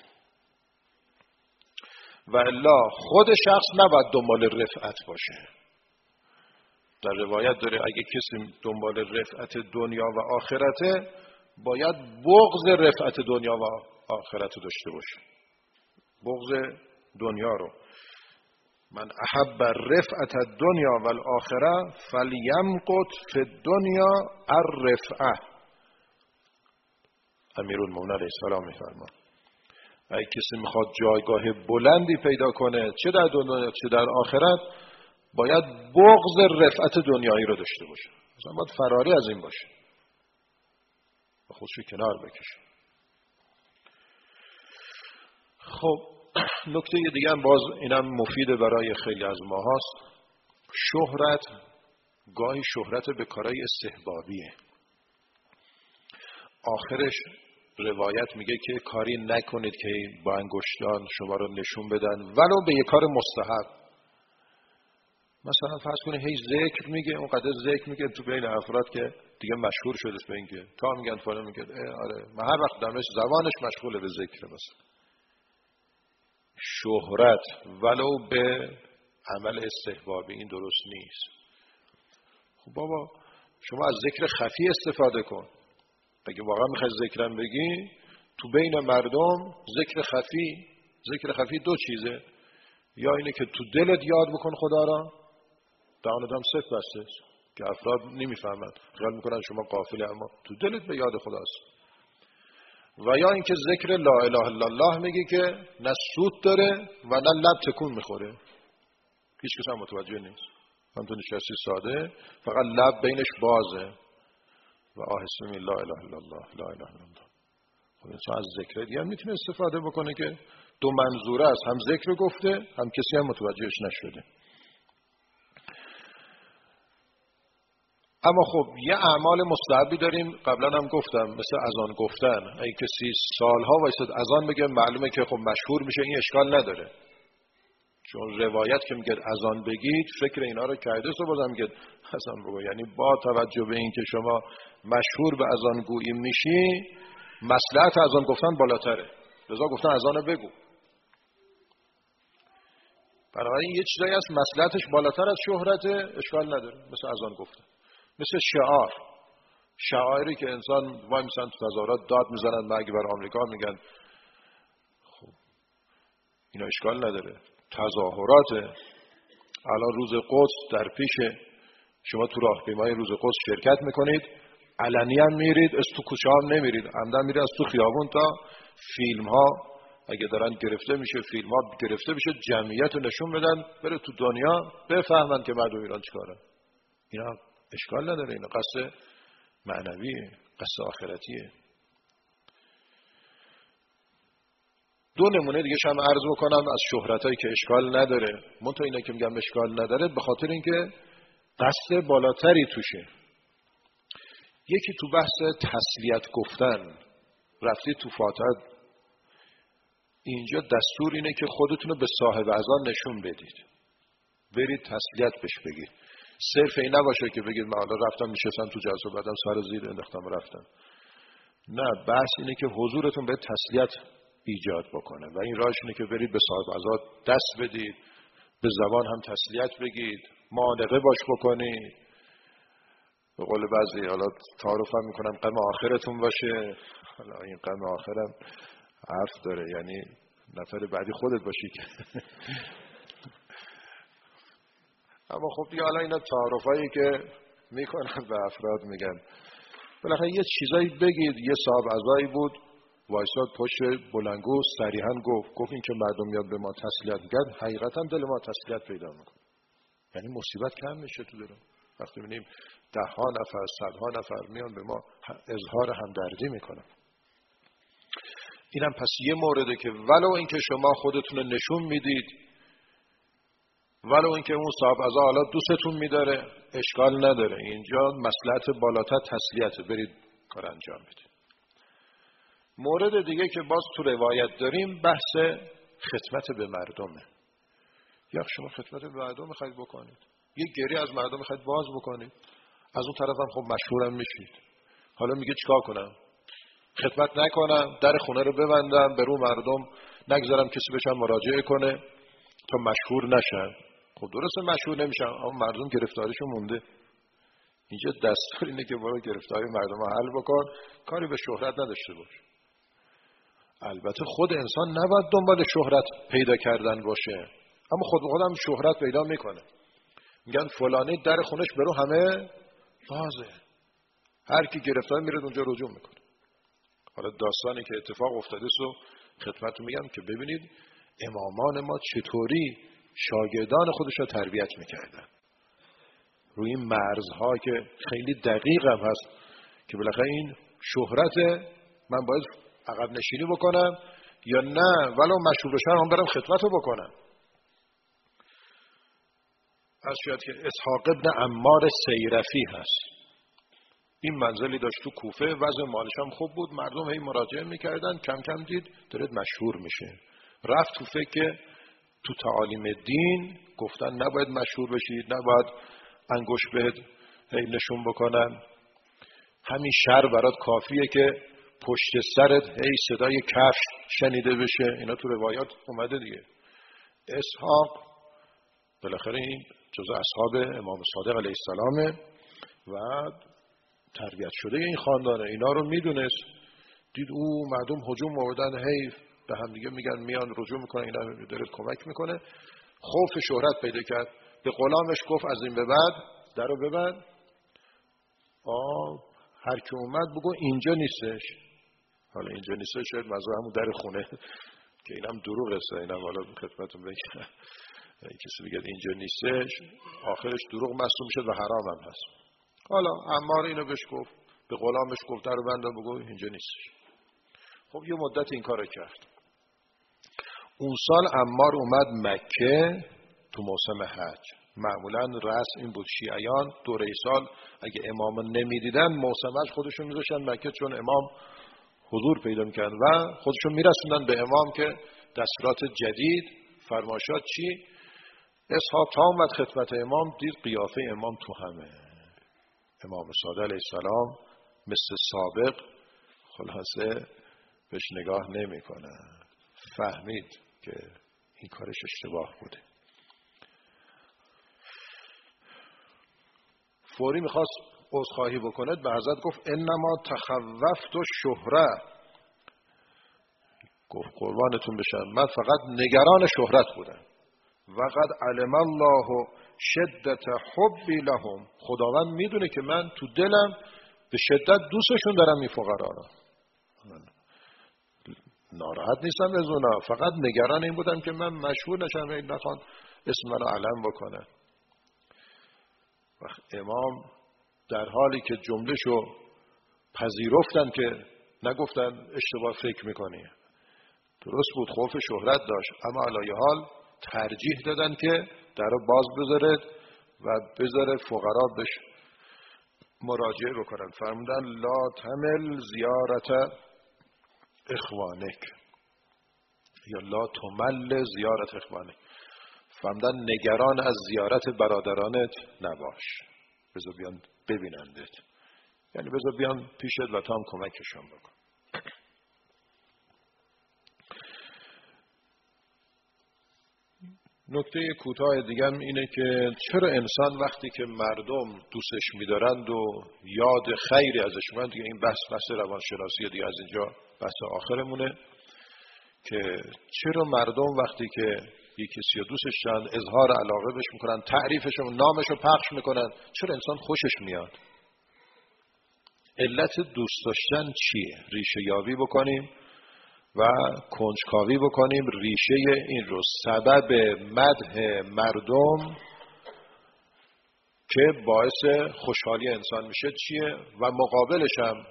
و الا خود شخص نباید دنبال رفعت باشه. در روایت داره اگه کسی دنبال رفعت دنیا و آخرته باید بغض رفعت دنیا و آخرت داشته باشه. بغض دنیا رو. من احب رفعت الدنیا و الاخره فلیمقت فی الدنیا الرفعه. امیرالمومنین علیه السلام میفرماد اگه کسی میخواد جایگاه بلندی پیدا کنه چه در دنیا چه در آخرت باید بغض رفعت دنیایی رو داشته باشه. مثلا باید فراری از این باشه و خودشو کنار بکشه. خب نکته دیگه هم باز اینم مفیده برای خیلی از ما هست. شهرت گاهی شهرت به کارهای استحبابیه. آخرش روایت میگه که کاری نکنید که با انگشتان شما رو نشون بدن ولو به یک کار مستحب. مثلا فرض کنید هی ذکر میگه، اونقدر ذکر میگه تو بین افراد که دیگه مشهور شده به این که تا میگن فلان میگه آره من هر وقت دمش زبانش مشغوله به ذکر. مثلا شهرت ولو به عمل استحبابی این درست نیست. خب بابا شما از ذکر خفی استفاده کن. اگه واقعا میخوای ذکرم بگی تو بین مردم ذکر خفی دو چیزه. یا اینه که تو دلت یاد بکن خدا را، دهان آدم صفر بسته که افراد نمیفهمند، خیال میکنن شما غافلی، اما تو دلت به یاد خداست. و یا اینکه ذکر لا اله الا الله میگی که نه سود داره و نه لب تکون میخوره، هیچ کس هم متوجه نیست، هم تو نشستی ساده فقط لب بینش بازه و آهسته میگی لا اله الا الله لا اله الا الله. خب انسان از ذکر دیگه هم میتونه استفاده بکنه که دو منظوره است، هم ذکر گفته هم کسی هم متوجهش نشده. اما خب یه اعمال مستحبی داریم، قبلا هم گفتم، مثل اذان گفتن. اگه کسی سالها وایساد اذان بگه معلومه که خب مشهور میشه، این اشکال نداره، چون روایت که میگه اذان بگید فکر اینا رو کرده، سو بازم میگه اذان بگو، یعنی با توجه به این که شما مشهور به اذان گویی میشی مصلحت اذان گفتن بالاتره، لذا گفتن اذان بگو. بنابراین یه چیزایی هست مصلحتش بالاتر از شهرت، اشکال نداره، مثل اذان گفتن، مثل شعاری که انسان وای میسن تو تظاهرات داد میزنن مرگ بر آمریکا میگن، خب اینا اشکال نداره. تظاهرات الان روز قدس در پیش شما تو راهپیمایی روز قدس شرکت میکنید، علنی هم میرید، از تو کوچه هم نمیرید، عمدن میرید از تو خیابون تا فیلم ها اگه دارن گرفته میشه، فیلم ها گرفته میشه، جمعیت رو نشون بدن بره تو دنیا بفهمن که مردم ایران چیکارن. اینا اشکال نداره، اینا قصد معنویه، قصد آخرتیه. دو نمونه دیگه هم عرض بکنم از شهرتایی که اشکال نداره. منتها اینا که میگم اشکال نداره به خاطر اینکه قصد بالاتری توشه. یکی تو بحث تسلیت گفتن، رفتید تو فاتحه، اینجا دستور اینه که خودتون رو به صاحب اذان نشون بدید، برید تسلیت بهش بگید. صرف این نباشه که بگید من حالا رفتم نشستم تو جلسه بعدم سر زیر انداختم رفتم. نه، بحث اینه که حضورتون به تسلیت ایجاد بکنه و این راهش اینه که برید به صاحب اذان دست بدید، به زبان هم تسلیت بگید، معانقه باش بکنید. به قول بعضی حالا تعارف هم میکنم غم آخرتون باشه. حالا این غم آخرم حرف داره، یعنی نفر بعدی خودت باشی که اما خب دیگه حالا اینا تعارفایی که میکنن به افراد میگن. بالاخره یه چیزایی بگید. یه صاحب عزایی بود وایساد پشت بلندگو صریحا گفت این که مردم میاد به ما تسلیت میگن، حقیقتا دل ما تسلیت پیدا میکنه، یعنی مصیبت کم میشه تو دلم وقتی ببینیم ده ها نفر صدها نفر میان به ما اظهار همدردی میکنن. اینم پس یه مورده که ولو اینکه شما خودتون رو نشون میدید، ولو اینکه اون صاحب عزا حالا دوستتون میداره، اشکال نداره، اینجا مصلحت بالاتر تسلیته، برید کار انجام بدید. مورد دیگه که باز تو روایت داریم بحث خدمت به مردمه. یا شما خدمت به مردم میخواید بکنید، یه گری از مردم میخواید باز بکنید، از اون طرف هم خب مشهورم میشید. حالا میگه چیکار کنم؟ خدمت نکنم، در خونه رو ببندم، به رو مردم نگذارم کسی بشن مراجعه کنه تا مشهور نشن. خب درسته مشهور نمیشن، اما مردم گرفتاریشون مونده. اینجا دستور اینه که برو گرفتاری مردم رو حل بکن، کاری به شهرت نداشته باش. البته خود انسان نباید دنبال شهرت پیدا کردن باشه، اما خود به خودم شهرت پیدا میکنه. میگن فلانی در خونش برو همه بازه، هر کی گرفتار میره اونجا رجوع میکنه. حالا داستانی که اتفاق افتاده سو خدمتتون میگم که ببینید امامان ما چطوری شاگردان خودش رو تربیت میکردن روی این مرزها که خیلی دقیق هم هست که بالاخره این شهرت من باید عقب نشینی بکنم یا نه ولو مشهور بشم هم برم خدمت رو بکنم. از شاید که اسحاق ابن عمار سیرفی هست، این منزلی داشت تو کوفه، وضع مالش هم خوب بود، مردم هی مراجعه میکردن، کم کم دید دارد مشهور میشه، رفت تو فکر که تو تعالیم دین گفتن نباید مشهور بشید، نباید انگشت بهت هی نشون بکنن، همین شر برات کافیه که پشت سرت هی صدای کفش شنیده بشه. اینا تو روایات اومده دیگه. اسحاق بالاخره این جزء اصحاب امام صادق علیه السلام و تربیت شده این خاندانه، اینا رو میدونست، دید او مردم هجوم آوردن، هی به هم دیگه میگن میان رجوع میکنن، اینا داره کمک میکنه، خوف شهرت پیدا کرد، به غلامش گفت از این به بعد درو ببند، هر کی اومد بگو اینجا نیستش. حالا اینجا نیستش شاید مزه همون در خونه که اینم دروغ است. اینم حالا خدمتتون بگم کسی بگه اینجا نیستش آخرش دروغ محسوب میشه و حرام هم هست. حالا عمار اینو بهش گفت، به غلامش گفت در بنده بگو اینجا نیستش. خب یه مدت این کارو کرد. اون سال عمار اومد مکه تو موسم حج. معمولا رسم این بود شیعیان دوره سال اگه امام نمیدیدن موسم حج خودشون میذاشتن مکه، چون امام حضور پیدا میکرد و خودشون میرسوندن به امام که دستورات جدید فرمایشات چی. اسحاق تا اومد خدمت امام دید قیافه امام تو همه. امام صادق علیه السلام مثل سابق خلاصه بهش نگاه نمیکنه. فهمید که این کارش اشتباه بوده. فوری میخواست عذرخواهی بکنه، به حضرت گفت انما تخوفت الشهره. گفت قربانتون بشم من فقط نگران شهرت بودم. وقد علم الله شدت حبی لهم. خداوند میدونه که من تو دلم به شدت دوستشون دارم این فقرا را. ناراحت نیستم از اونا، فقط نگران این بودم که من مشهور نشم و این نخوان اسم منو علم بکنن. امام در حالی که جملهشو پذیرفتن که نگفتن اشتباه فکر میکنی، درست بود، خوف شهرت داشت، اما علی حال ترجیح دادن که درو باز بذاره و بذاره فقرا بهش مراجعه بکنن. فرمودن لا تمل زیارت اخوانک یا لا تمل زیارت اخوانک. فرمودن نگران از زیارت برادرانت نباش، بذار بیان ببینندت، یعنی بذار بیان پیشت و تا هم کمکشون بکن. نکته کوتاه دیگه اینه که چرا انسان وقتی که مردم دوستش می‌دارند و یاد خیری ازش می‌کنن، دیگه این بحث روانشناسی دیگه از اینجا بحث آخرمونه، که چرا مردم وقتی که یک کسی رو دوستش دارن اظهار علاقه بهش میکنن، تعریفش و نامش رو پخش میکنن، چرا انسان خوشش میاد؟ علت دوست داشتن چیه؟ ریشه یابی بکنیم و کنجکاوی بکنیم ریشه این رو. سبب مدح مردم که باعث خوشحالی انسان میشه چیه؟ و مقابلش هم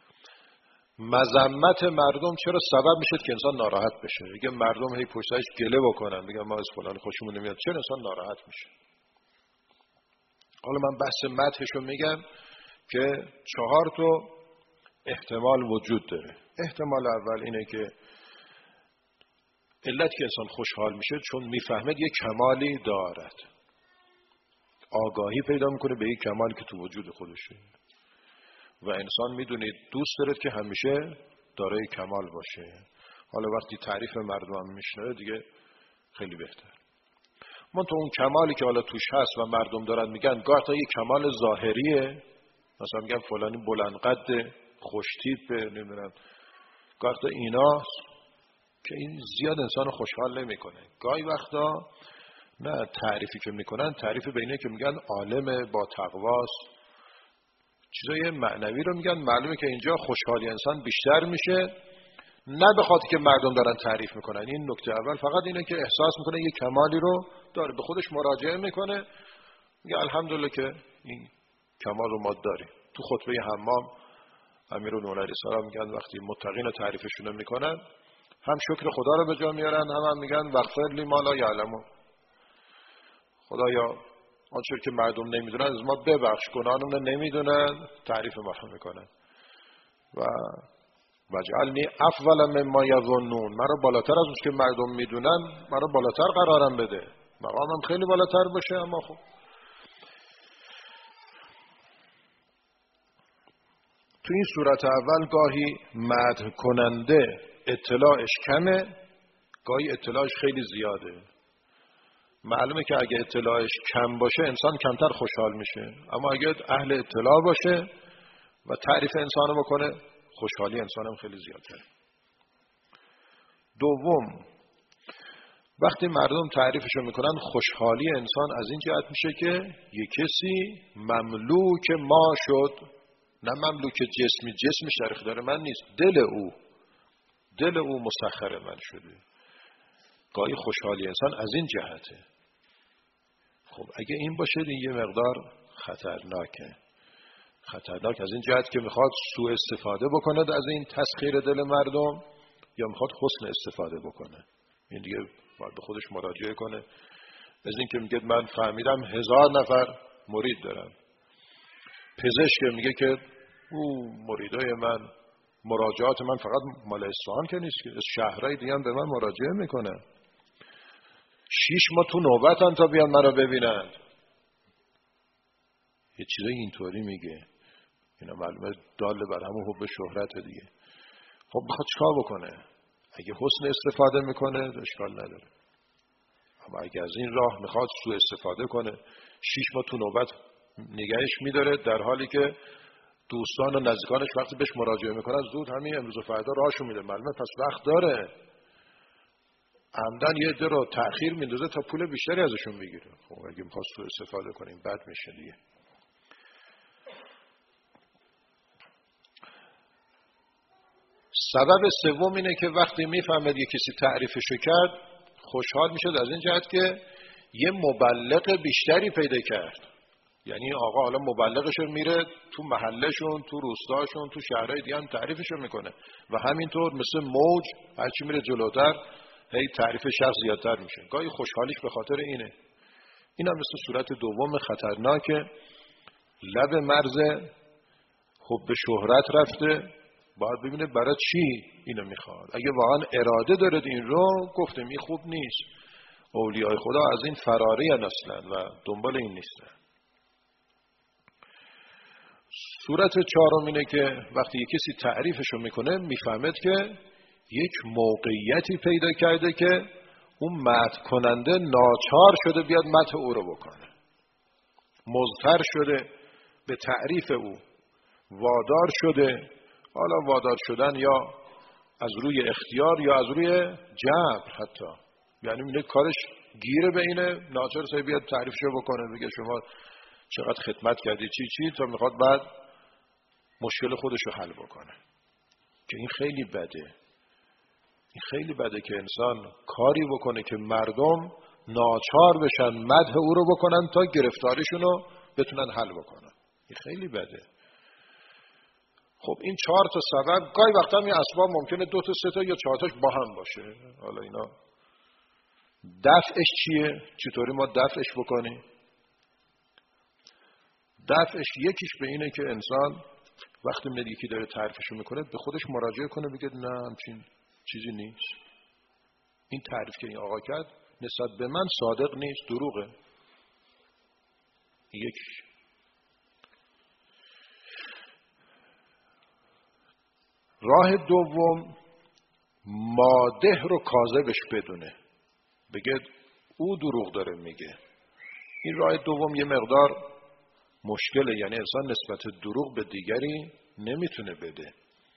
مذمت مردم چرا سبب میشه که انسان ناراحت بشه؟ میگه مردم هی پشتش گله بکنن، میگن ما از فلان خوشمون نمیاد، چرا انسان ناراحت میشه؟ حالا من بحث مدحش رو میگم که 4 تا احتمال وجود داره. احتمال اول اینه که علت که انسان خوشحال میشه چون میفهمد یک کمالی دارد، آگاهی پیدا میکنه به یک کمالی که تو وجود خودشه و انسان میدونید دوست دارد که همیشه دارای کمال باشه. حالا وقتی تعریف مردم میشنوه دیگه خیلی بهتر. من تو اون کمالی که حالا توش هست و مردم دارن میگن گاه تا یک کمال ظاهریه، مثلا میگن فلانی بلند قد، خوشتیپ، نمیدونم، گاه تا ایناست که این زیاد انسان خوشحال نمیکنه. گاهی وقتا نه، تعریفی که میکنن تعریف بینه که میگن عالم با تقواست، چیزای معنوی رو میگن. معلومه که اینجا خوشحالی انسان بیشتر میشه، نه به خاطر که مردم دارن تعریف میکنن. این نکته اول فقط اینه که احساس میکنه یک کمالی رو داره، به خودش مراجعه میکنه، میگه الحمدلله که این کمال رو ما داریم. تو خطبه حمام امیرالمومنین علیه السلام میگن وقتی متقین رو تعریفشون میکنن هم شکر خدا رو به جا میارن، هم میگن واغفر لی ما لا یعلمون. خدایا آنچه که مردم نمیدونن از ما ببخش، گناهمون نمیدونن، تعریف ما میکنن. و وجعلنی افضل مما یظنون، مرا بالاتر از اون که مردم میدونن مرا بالاتر قرارم بده، مقامم خیلی بالاتر باشه. اما خب تو این صورت اول گاهی مدح کننده اطلاعش کمه، گاهی اطلاعش خیلی زیاده. معلومه که اگه اطلاعش کم باشه انسان کمتر خوشحال میشه، اما اگه اهل اطلاع باشه و تعریف انسانو بکنه خوشحالی انسانم خیلی زیادتره. دوم، وقتی مردم تعریفشو میکنن خوشحالی انسان از این جهت میشه که یک کسی مملوک ما شد نه مملوک جسمی، جسمش در اختیار من نیست، دل او مسخر من شده. گاهی خوشحالی انسان از این جهته. خب اگه این باشه این یه مقدار خطرناکه. خطرناک از این جهت که میخواد سوء استفاده بکنه از این تسخیر دل مردم، یا میخواد حسن استفاده بکنه. این دیگه باید به خودش مراجعه کنه. از این که میگه من فهمیدم 1000 نفر مرید دارم، پزشک میگه که مریدای من، مراجعات من فقط مال اصفهان که نیست که شهرهای دیگه هم به من مراجعه میکنه، 6 ماه تو نوبتن تا بیان منو ببینن. یه چیزای اینطوری میگه. اینا معلومه داله بر همون حب شهرت دیگه. خب بخواد چیکار بکنه؟ اگه حسن استفاده میکنه اشکال نداره، اما اگه از این راه میخواد سوء استفاده کنه، 6 ماه تو نوبت نگهش میداره، در حالی که دوستان و نزدیکانش وقتی بهش مراجعه میکنن زود همین امروز و فردا راهشو میده، معلومه پس وقت داره، عمدن یه عده رو تأخیر میندازه تا پول بیشتری ازشون بگیره. خب اگه میخواد سوء استفاده کنیم بد میشه دیگه. سبب سوم اینه که وقتی میفهمد یه کسی تعریفشو کرد خوشحال میشد از این جهت که یه مبلغ بیشتری پیدا کرد. یعنی آقا حالا مبلغشون میره تو محلشون، تو روستاشون، تو شهرهای دیگه هم تعریفشون میکنه و همینطور مثل موج هرچی میره جلوتر هی تعریف شخص زیادتر میشه. گاهی خوشحالیش به خاطر اینه. اینا مثل صورت دوم خطرناکه، لب مرز حب شهرت رفته. باید ببینه برای چی اینو میخواد. اگه واقعا اراده دارد این رو، گفتم این خوب نیست. اولیای خدا از این فراری اصلا و دنبال این نیستن. صورت چهارم اینه که وقتی یک کسی تعریفشو میکنه میفهمد که یک موقعیتی پیدا کرده که اون مدح کننده ناچار شده بیاد مدح او رو بکنه، مضطر شده به تعریف او، وادار شده. حالا وادار شدن یا از روی اختیار یا از روی جبر حتی، یعنی میگه کارش گیره به اینه، ناچار سه بیاد تعریفشو بکنه، بگه شما چقدر خدمت کردی چی تا میخواد بعد مشکل خودشو حل بکنه. که این خیلی بده. این خیلی بده که انسان کاری بکنه که مردم ناچار بشن مدح او رو بکنن تا گرفتاریشون رو بتونن حل بکنن. این خیلی بده. خب این 4 تا سبب، گاهی وقتا این اسباب ممکنه 2 تا 3 تا یا 4 تاش با هم باشه. حالا اینا دفعش چیه؟ چطوری ما دفعش بکنیم؟ دفعش یکیش به اینه که انسان وقتی میاد یکی داره تعریفشو میکنه به خودش مراجعه کنه، بگه نه همچین چیزی نیست، این تعریف که این آقا کرد نسبت به من صادق نیست، دروغه. یکیش. راه دوم، مادح رو کاذبش بدونه، بگه او دروغ داره میگه. این راه دوم یه مقدار مشکله، یعنی انسان نسبت دروغ به دیگری نمیتونه بده.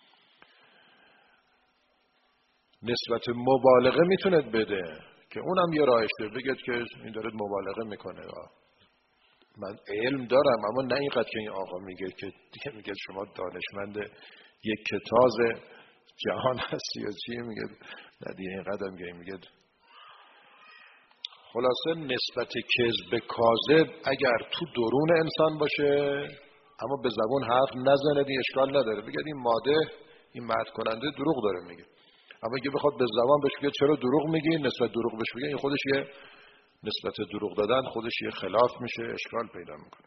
نسبت مبالغه میتونه بده که اونم یه راهش داره، بگه که این داره مبالغه میکنه، من علم دارم اما نه اینقدر که این آقا میگه، که دیگه میگه شما دانشمند یک کتاز جهان هستی یا چی، میگه نه دیگه اینقدر میگه. خلاصه نسبت کذب کاذب اگر تو درون انسان باشه اما به زبان حرف نزنه دیگه اشکال نداره، بگه این ماده، این مدح کننده دروغ داره میگه. اما اگه بخواد به زبان بهش بگه چرا دروغ میگی، نسبت دروغ بهش بگه، این خودش یه نسبت دروغ دادن خودش یه خلاف میشه، اشکال پیدا میکنه.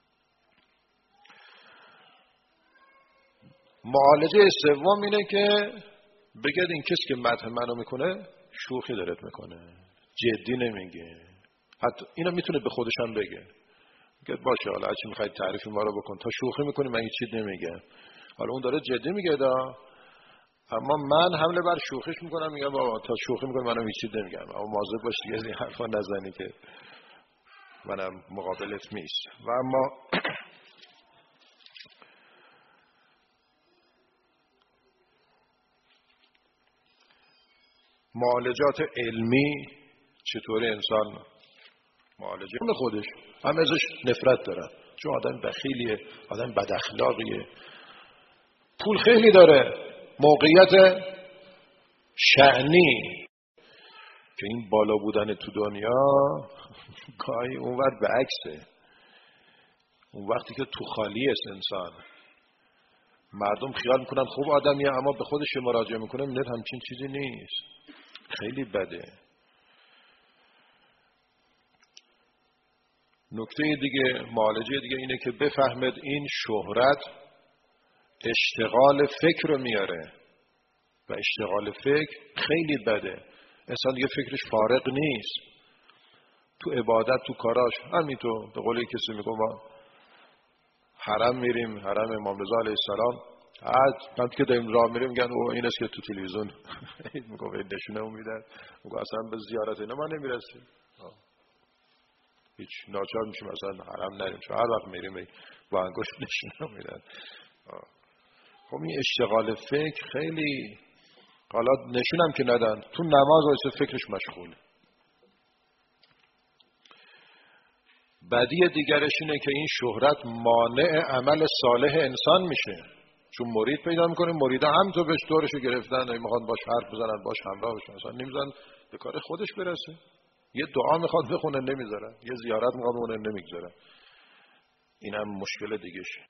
معالجه سوم اینه که بگه این کسی که مدح منو میکنه شوخی دارت میکنه، جدی نمیگه. حتی اینو میتونه به خودش هم بگه، میگه باشه حالا هرچی میخواید تعریف ما رو بکن، تا شوخی میکنی من هیچ چیز نمیگم. حالا اون داره جدی میگه اما من حمله بر شوخیش میکنم، میگم بابا تا شوخی میکنی منم هیچ چیز نمیگم، اما مواظب باش دیگه این حرفا نزنی که منم مقابلت نیست. و اما معالجات علمی چطوری انسان معالجه خودش هم ازش نفرت دارن، چون آدم بخیلیه، آدم بد اخلاقیه، پول خیلی داره، موقعیت شأنی، که این بالا بودن تو دنیا گاهی اونور به عکسه. اون وقتی که تو خالی است انسان، مردم خیال میکنن خوب آدمیه، اما به خودش مراجعه میکنه میبینه همچین چیزی نیست، خیلی بده. نکته دیگه، معالجه دیگه اینه که بفهمد این شهرت اشتغال فکر رو میاره و اشتغال فکر خیلی بده. انسان دیگه فکرش فارغ نیست تو عبادت، تو کاراش. همینطور به قول کسی میگه ما حرم میریم، حرم امام رضا علیه السلام، بعد که داریم راه میریم میگن او این است که تو تلویزیون میگه به نشونه میدن، میگه اصلا به زیارت اینا ما نمیرسیم، هیچ ناچار میشیم اصلا حرم نریم، چون هر وقت میریم با انگشت نشونه میدن. خب این اشتغال فکر خیلی، حالا نشونم که ندن، تو نماز واسه فکرش مشغول. بدی دیگرش اینه که این شهرت مانع عمل صالح انسان میشه، چون مرید پیدا میکنه، مریدا هم تو بهش دورشو گرفتن، میخوان باش حرف بزنن، باش همراه بشن، اصلا نمیذارن به کار خودش برسه. یه دعا میخواد بخونه نمیذارن، یه زیارت میخواد بخونه نمیگذارن. اینم مشکل دیگه‌شه.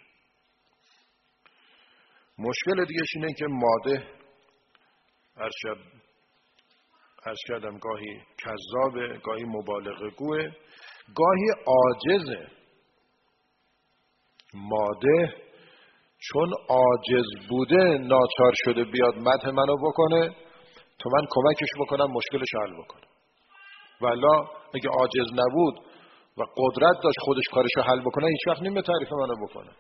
مشکل دیگه‌ش اینه که ماده عرض کردم گاهی کذابه، گاهی مبالغه گوه، گاهی عاجزه. ماده چون عاجز بوده ناچار شده بیاد مدح منو بکنه تو من کمکش بکنم مشکلش حل بکنم. والا اگه عاجز نبود و قدرت داشت خودش کارشو حل بکنه هیچ وقت نمی تعریف منو بکنه.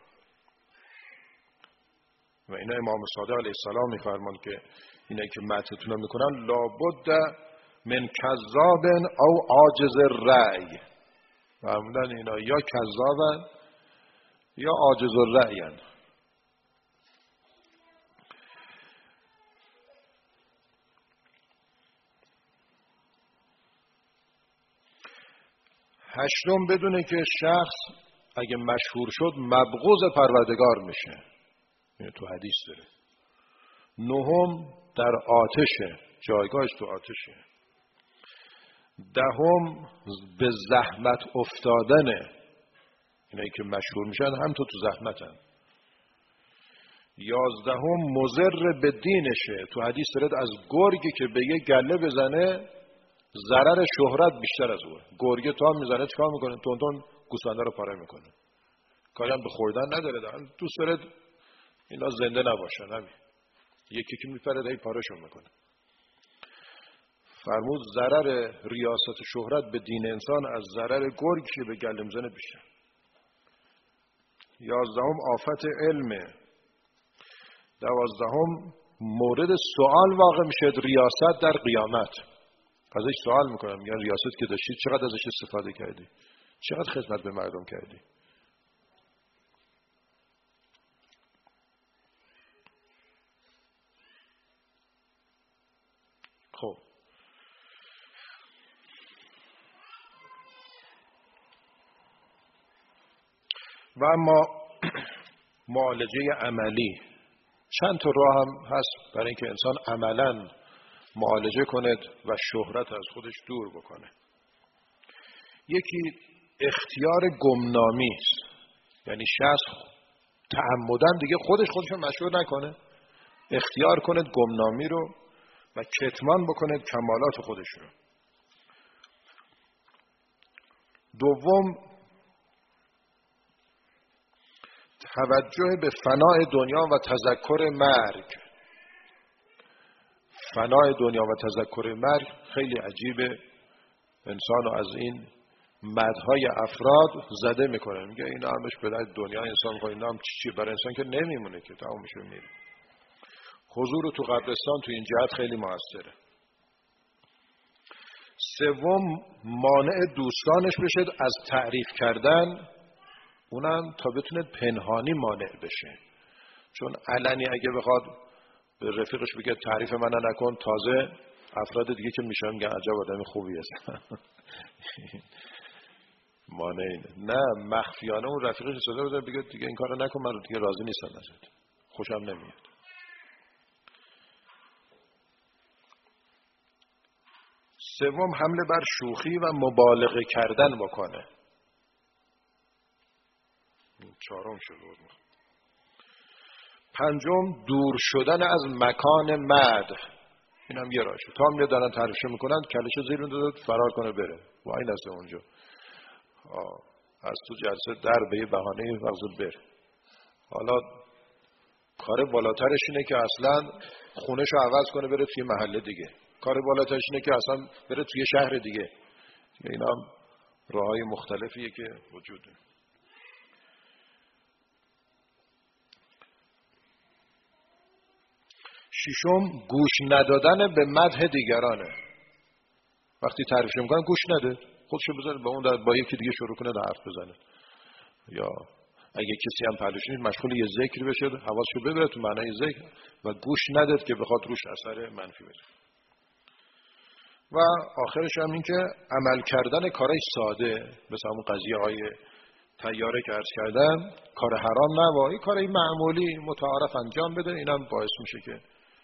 و اینا امام صادق علیه السلام میفرمان که اینا که مدحتون رو میکنن لابد من کذاب او عاجز الرأی، فرمودن اینا یا کذابن یا عاجز الرأی‌اند. هشتم بدونه که شخص اگه مشهور شد مبغوض پروردگار میشه، اینو تو حدیث داره. نهم در آتشه، جایگاهش تو آتشه. دهم به زحمت افتادنه، اینایی که مشهور میشن هم تو زحمتن. 11 مضر به دینشه، تو حدیث داره از گرگی که به یه گله بزنه ضرر شهرت بیشتر از اون. گرگه تا میزنه چیکار میکنه؟ تون گوسفنده رو پاره میکنه، کاری هم به خوردن نداره، دوست داره اینا زنده نباشن، همین یکی که میپره دایی پارهشون میکنه. فرمود ضرر ریاست شهرت به دین انسان از ضرر گرگی که به گله میزنه بیشتر. 11 آفت علمه. 12 مورد سوال واقع میشه ریاست در قیامت. ازش سوال میکنم، میگن ریاست که داشتی چقدر ازش استفاده کردی؟ چقدر خدمت به مردم کردی؟ خب و اما معالجه عملی چند تا راه هم هست برای اینکه انسان عملاً معالجه کند و شهرت از خودش دور بکنه. یکی اختیار گمنامی است، یعنی شخص تعمدن دیگه خودش مشهور نکنه، اختیار کند گمنامی رو و کتمان بکند کمالات خودش رو. دوم توجه به فنای دنیا و تذکر مرگ. فنای دنیا و تذکر مرگ خیلی عجیبه، انسان رو از این مدهای افراد زده میکنه، میگه اینا همش به دنیا انسان میکنه، اینا هم چی برای انسان که نمیمونه که تمام میشه میره. حضور تو قبرستان تو این جهت خیلی موثره. سوم مانع دوستانش بشه از تعریف کردن، اونم تا بتونه پنهانی مانع بشه، چون علنی اگه بخواد به رفیقش بگه تعریف من نکن، تازه افراد دیگه که میشن میگن عجب آدم خوبی است. مانع نه مخفیانه اون رفیقش صدا بده بگه دیگه این کارو نکن، من دیگه راضی نیستم ازت، خوشم نمیاد. سوم حمله بر شوخی و مبالغه کردن بکنه. چهارم شد. پنجم دور شدن از مکان مدح. این هم یه راهشه. تا هم دارن تعریفش میکنن کلشو زیر داد فرار کنه بره. وای نسته اونجا. از تو جلسه در به یه بهانه وقت بره. حالا کار بالاترش اینه که اصلا خونه‌شو عوض کنه بره توی محله دیگه. کار بالاترش اینه که اصلا بره توی شهر دیگه. اینا هم راههای مختلفیه که وجود داره. ششم گوش ندادن به مدح دیگرانه. وقتی تعریف میکنن گوش نده، خودشو بذاره با اون با یکی دیگه شروع کنه حرف بزنه، یا اگه کسی هم پهلوش نیست مشغول یه ذکر بشه حواسشو ببره تو معنای ذکر و گوش نداد که بخواد روش اثر منفی بشه. و آخرش هم این که عمل کردن کارای ساده مثل همون قضیه های طیاره که عرض کردم، کار حرام نباید، کارای معمولی متعارف انجام بده. اینم باعث میشه که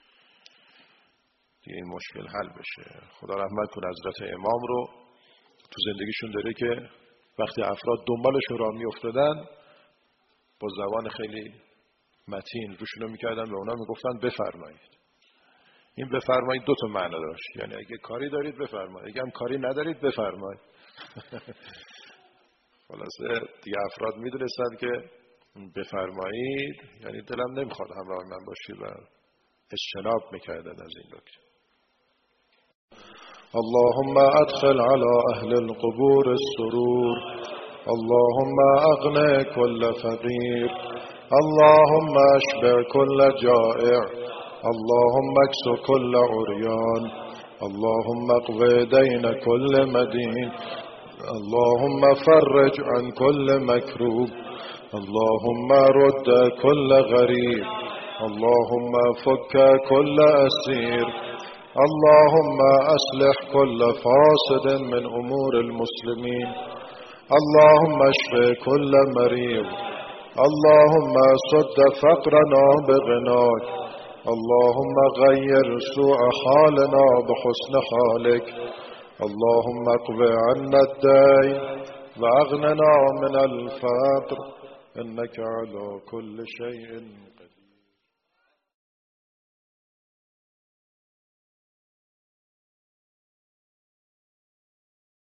دیگه این مشکل حل بشه. خدا رحمت کنه حضرت امام رو تو زندگیشون داره که وقتی افراد دنبالشون راه میافتادن با زبان خیلی متین روشونو میکردن و اونا میگفتن بفرمایید. این بفرمایید دو تا معنی داشت، یعنی اگه کاری دارید بفرمایید، اگه هم کاری ندارید بفرمایید. خلاصه دیگه افراد میدونستن که بفرمایید یعنی دلم نمیخواد همراه من باشی و اجتناب میکردن از این نکته. اللهم ادخل على اهل القبور السرور، اللهم اغن كل فقير، اللهم اشبع كل جائع، اللهم اكس كل عريان، اللهم اقض دين كل مدين، اللهم فرج عن كل مكروب، اللهم رد كل غريب، اللهم فك كل أسير، اللهم أصلح كل فاسد من أمور المسلمين، اللهم اشف كل مريض، اللهم سد فقرنا بغناك، اللهم غير سوء حالنا بحسن حالك، اللهم اقض عنا الدين واغننا من الفقر إنك على كل شيء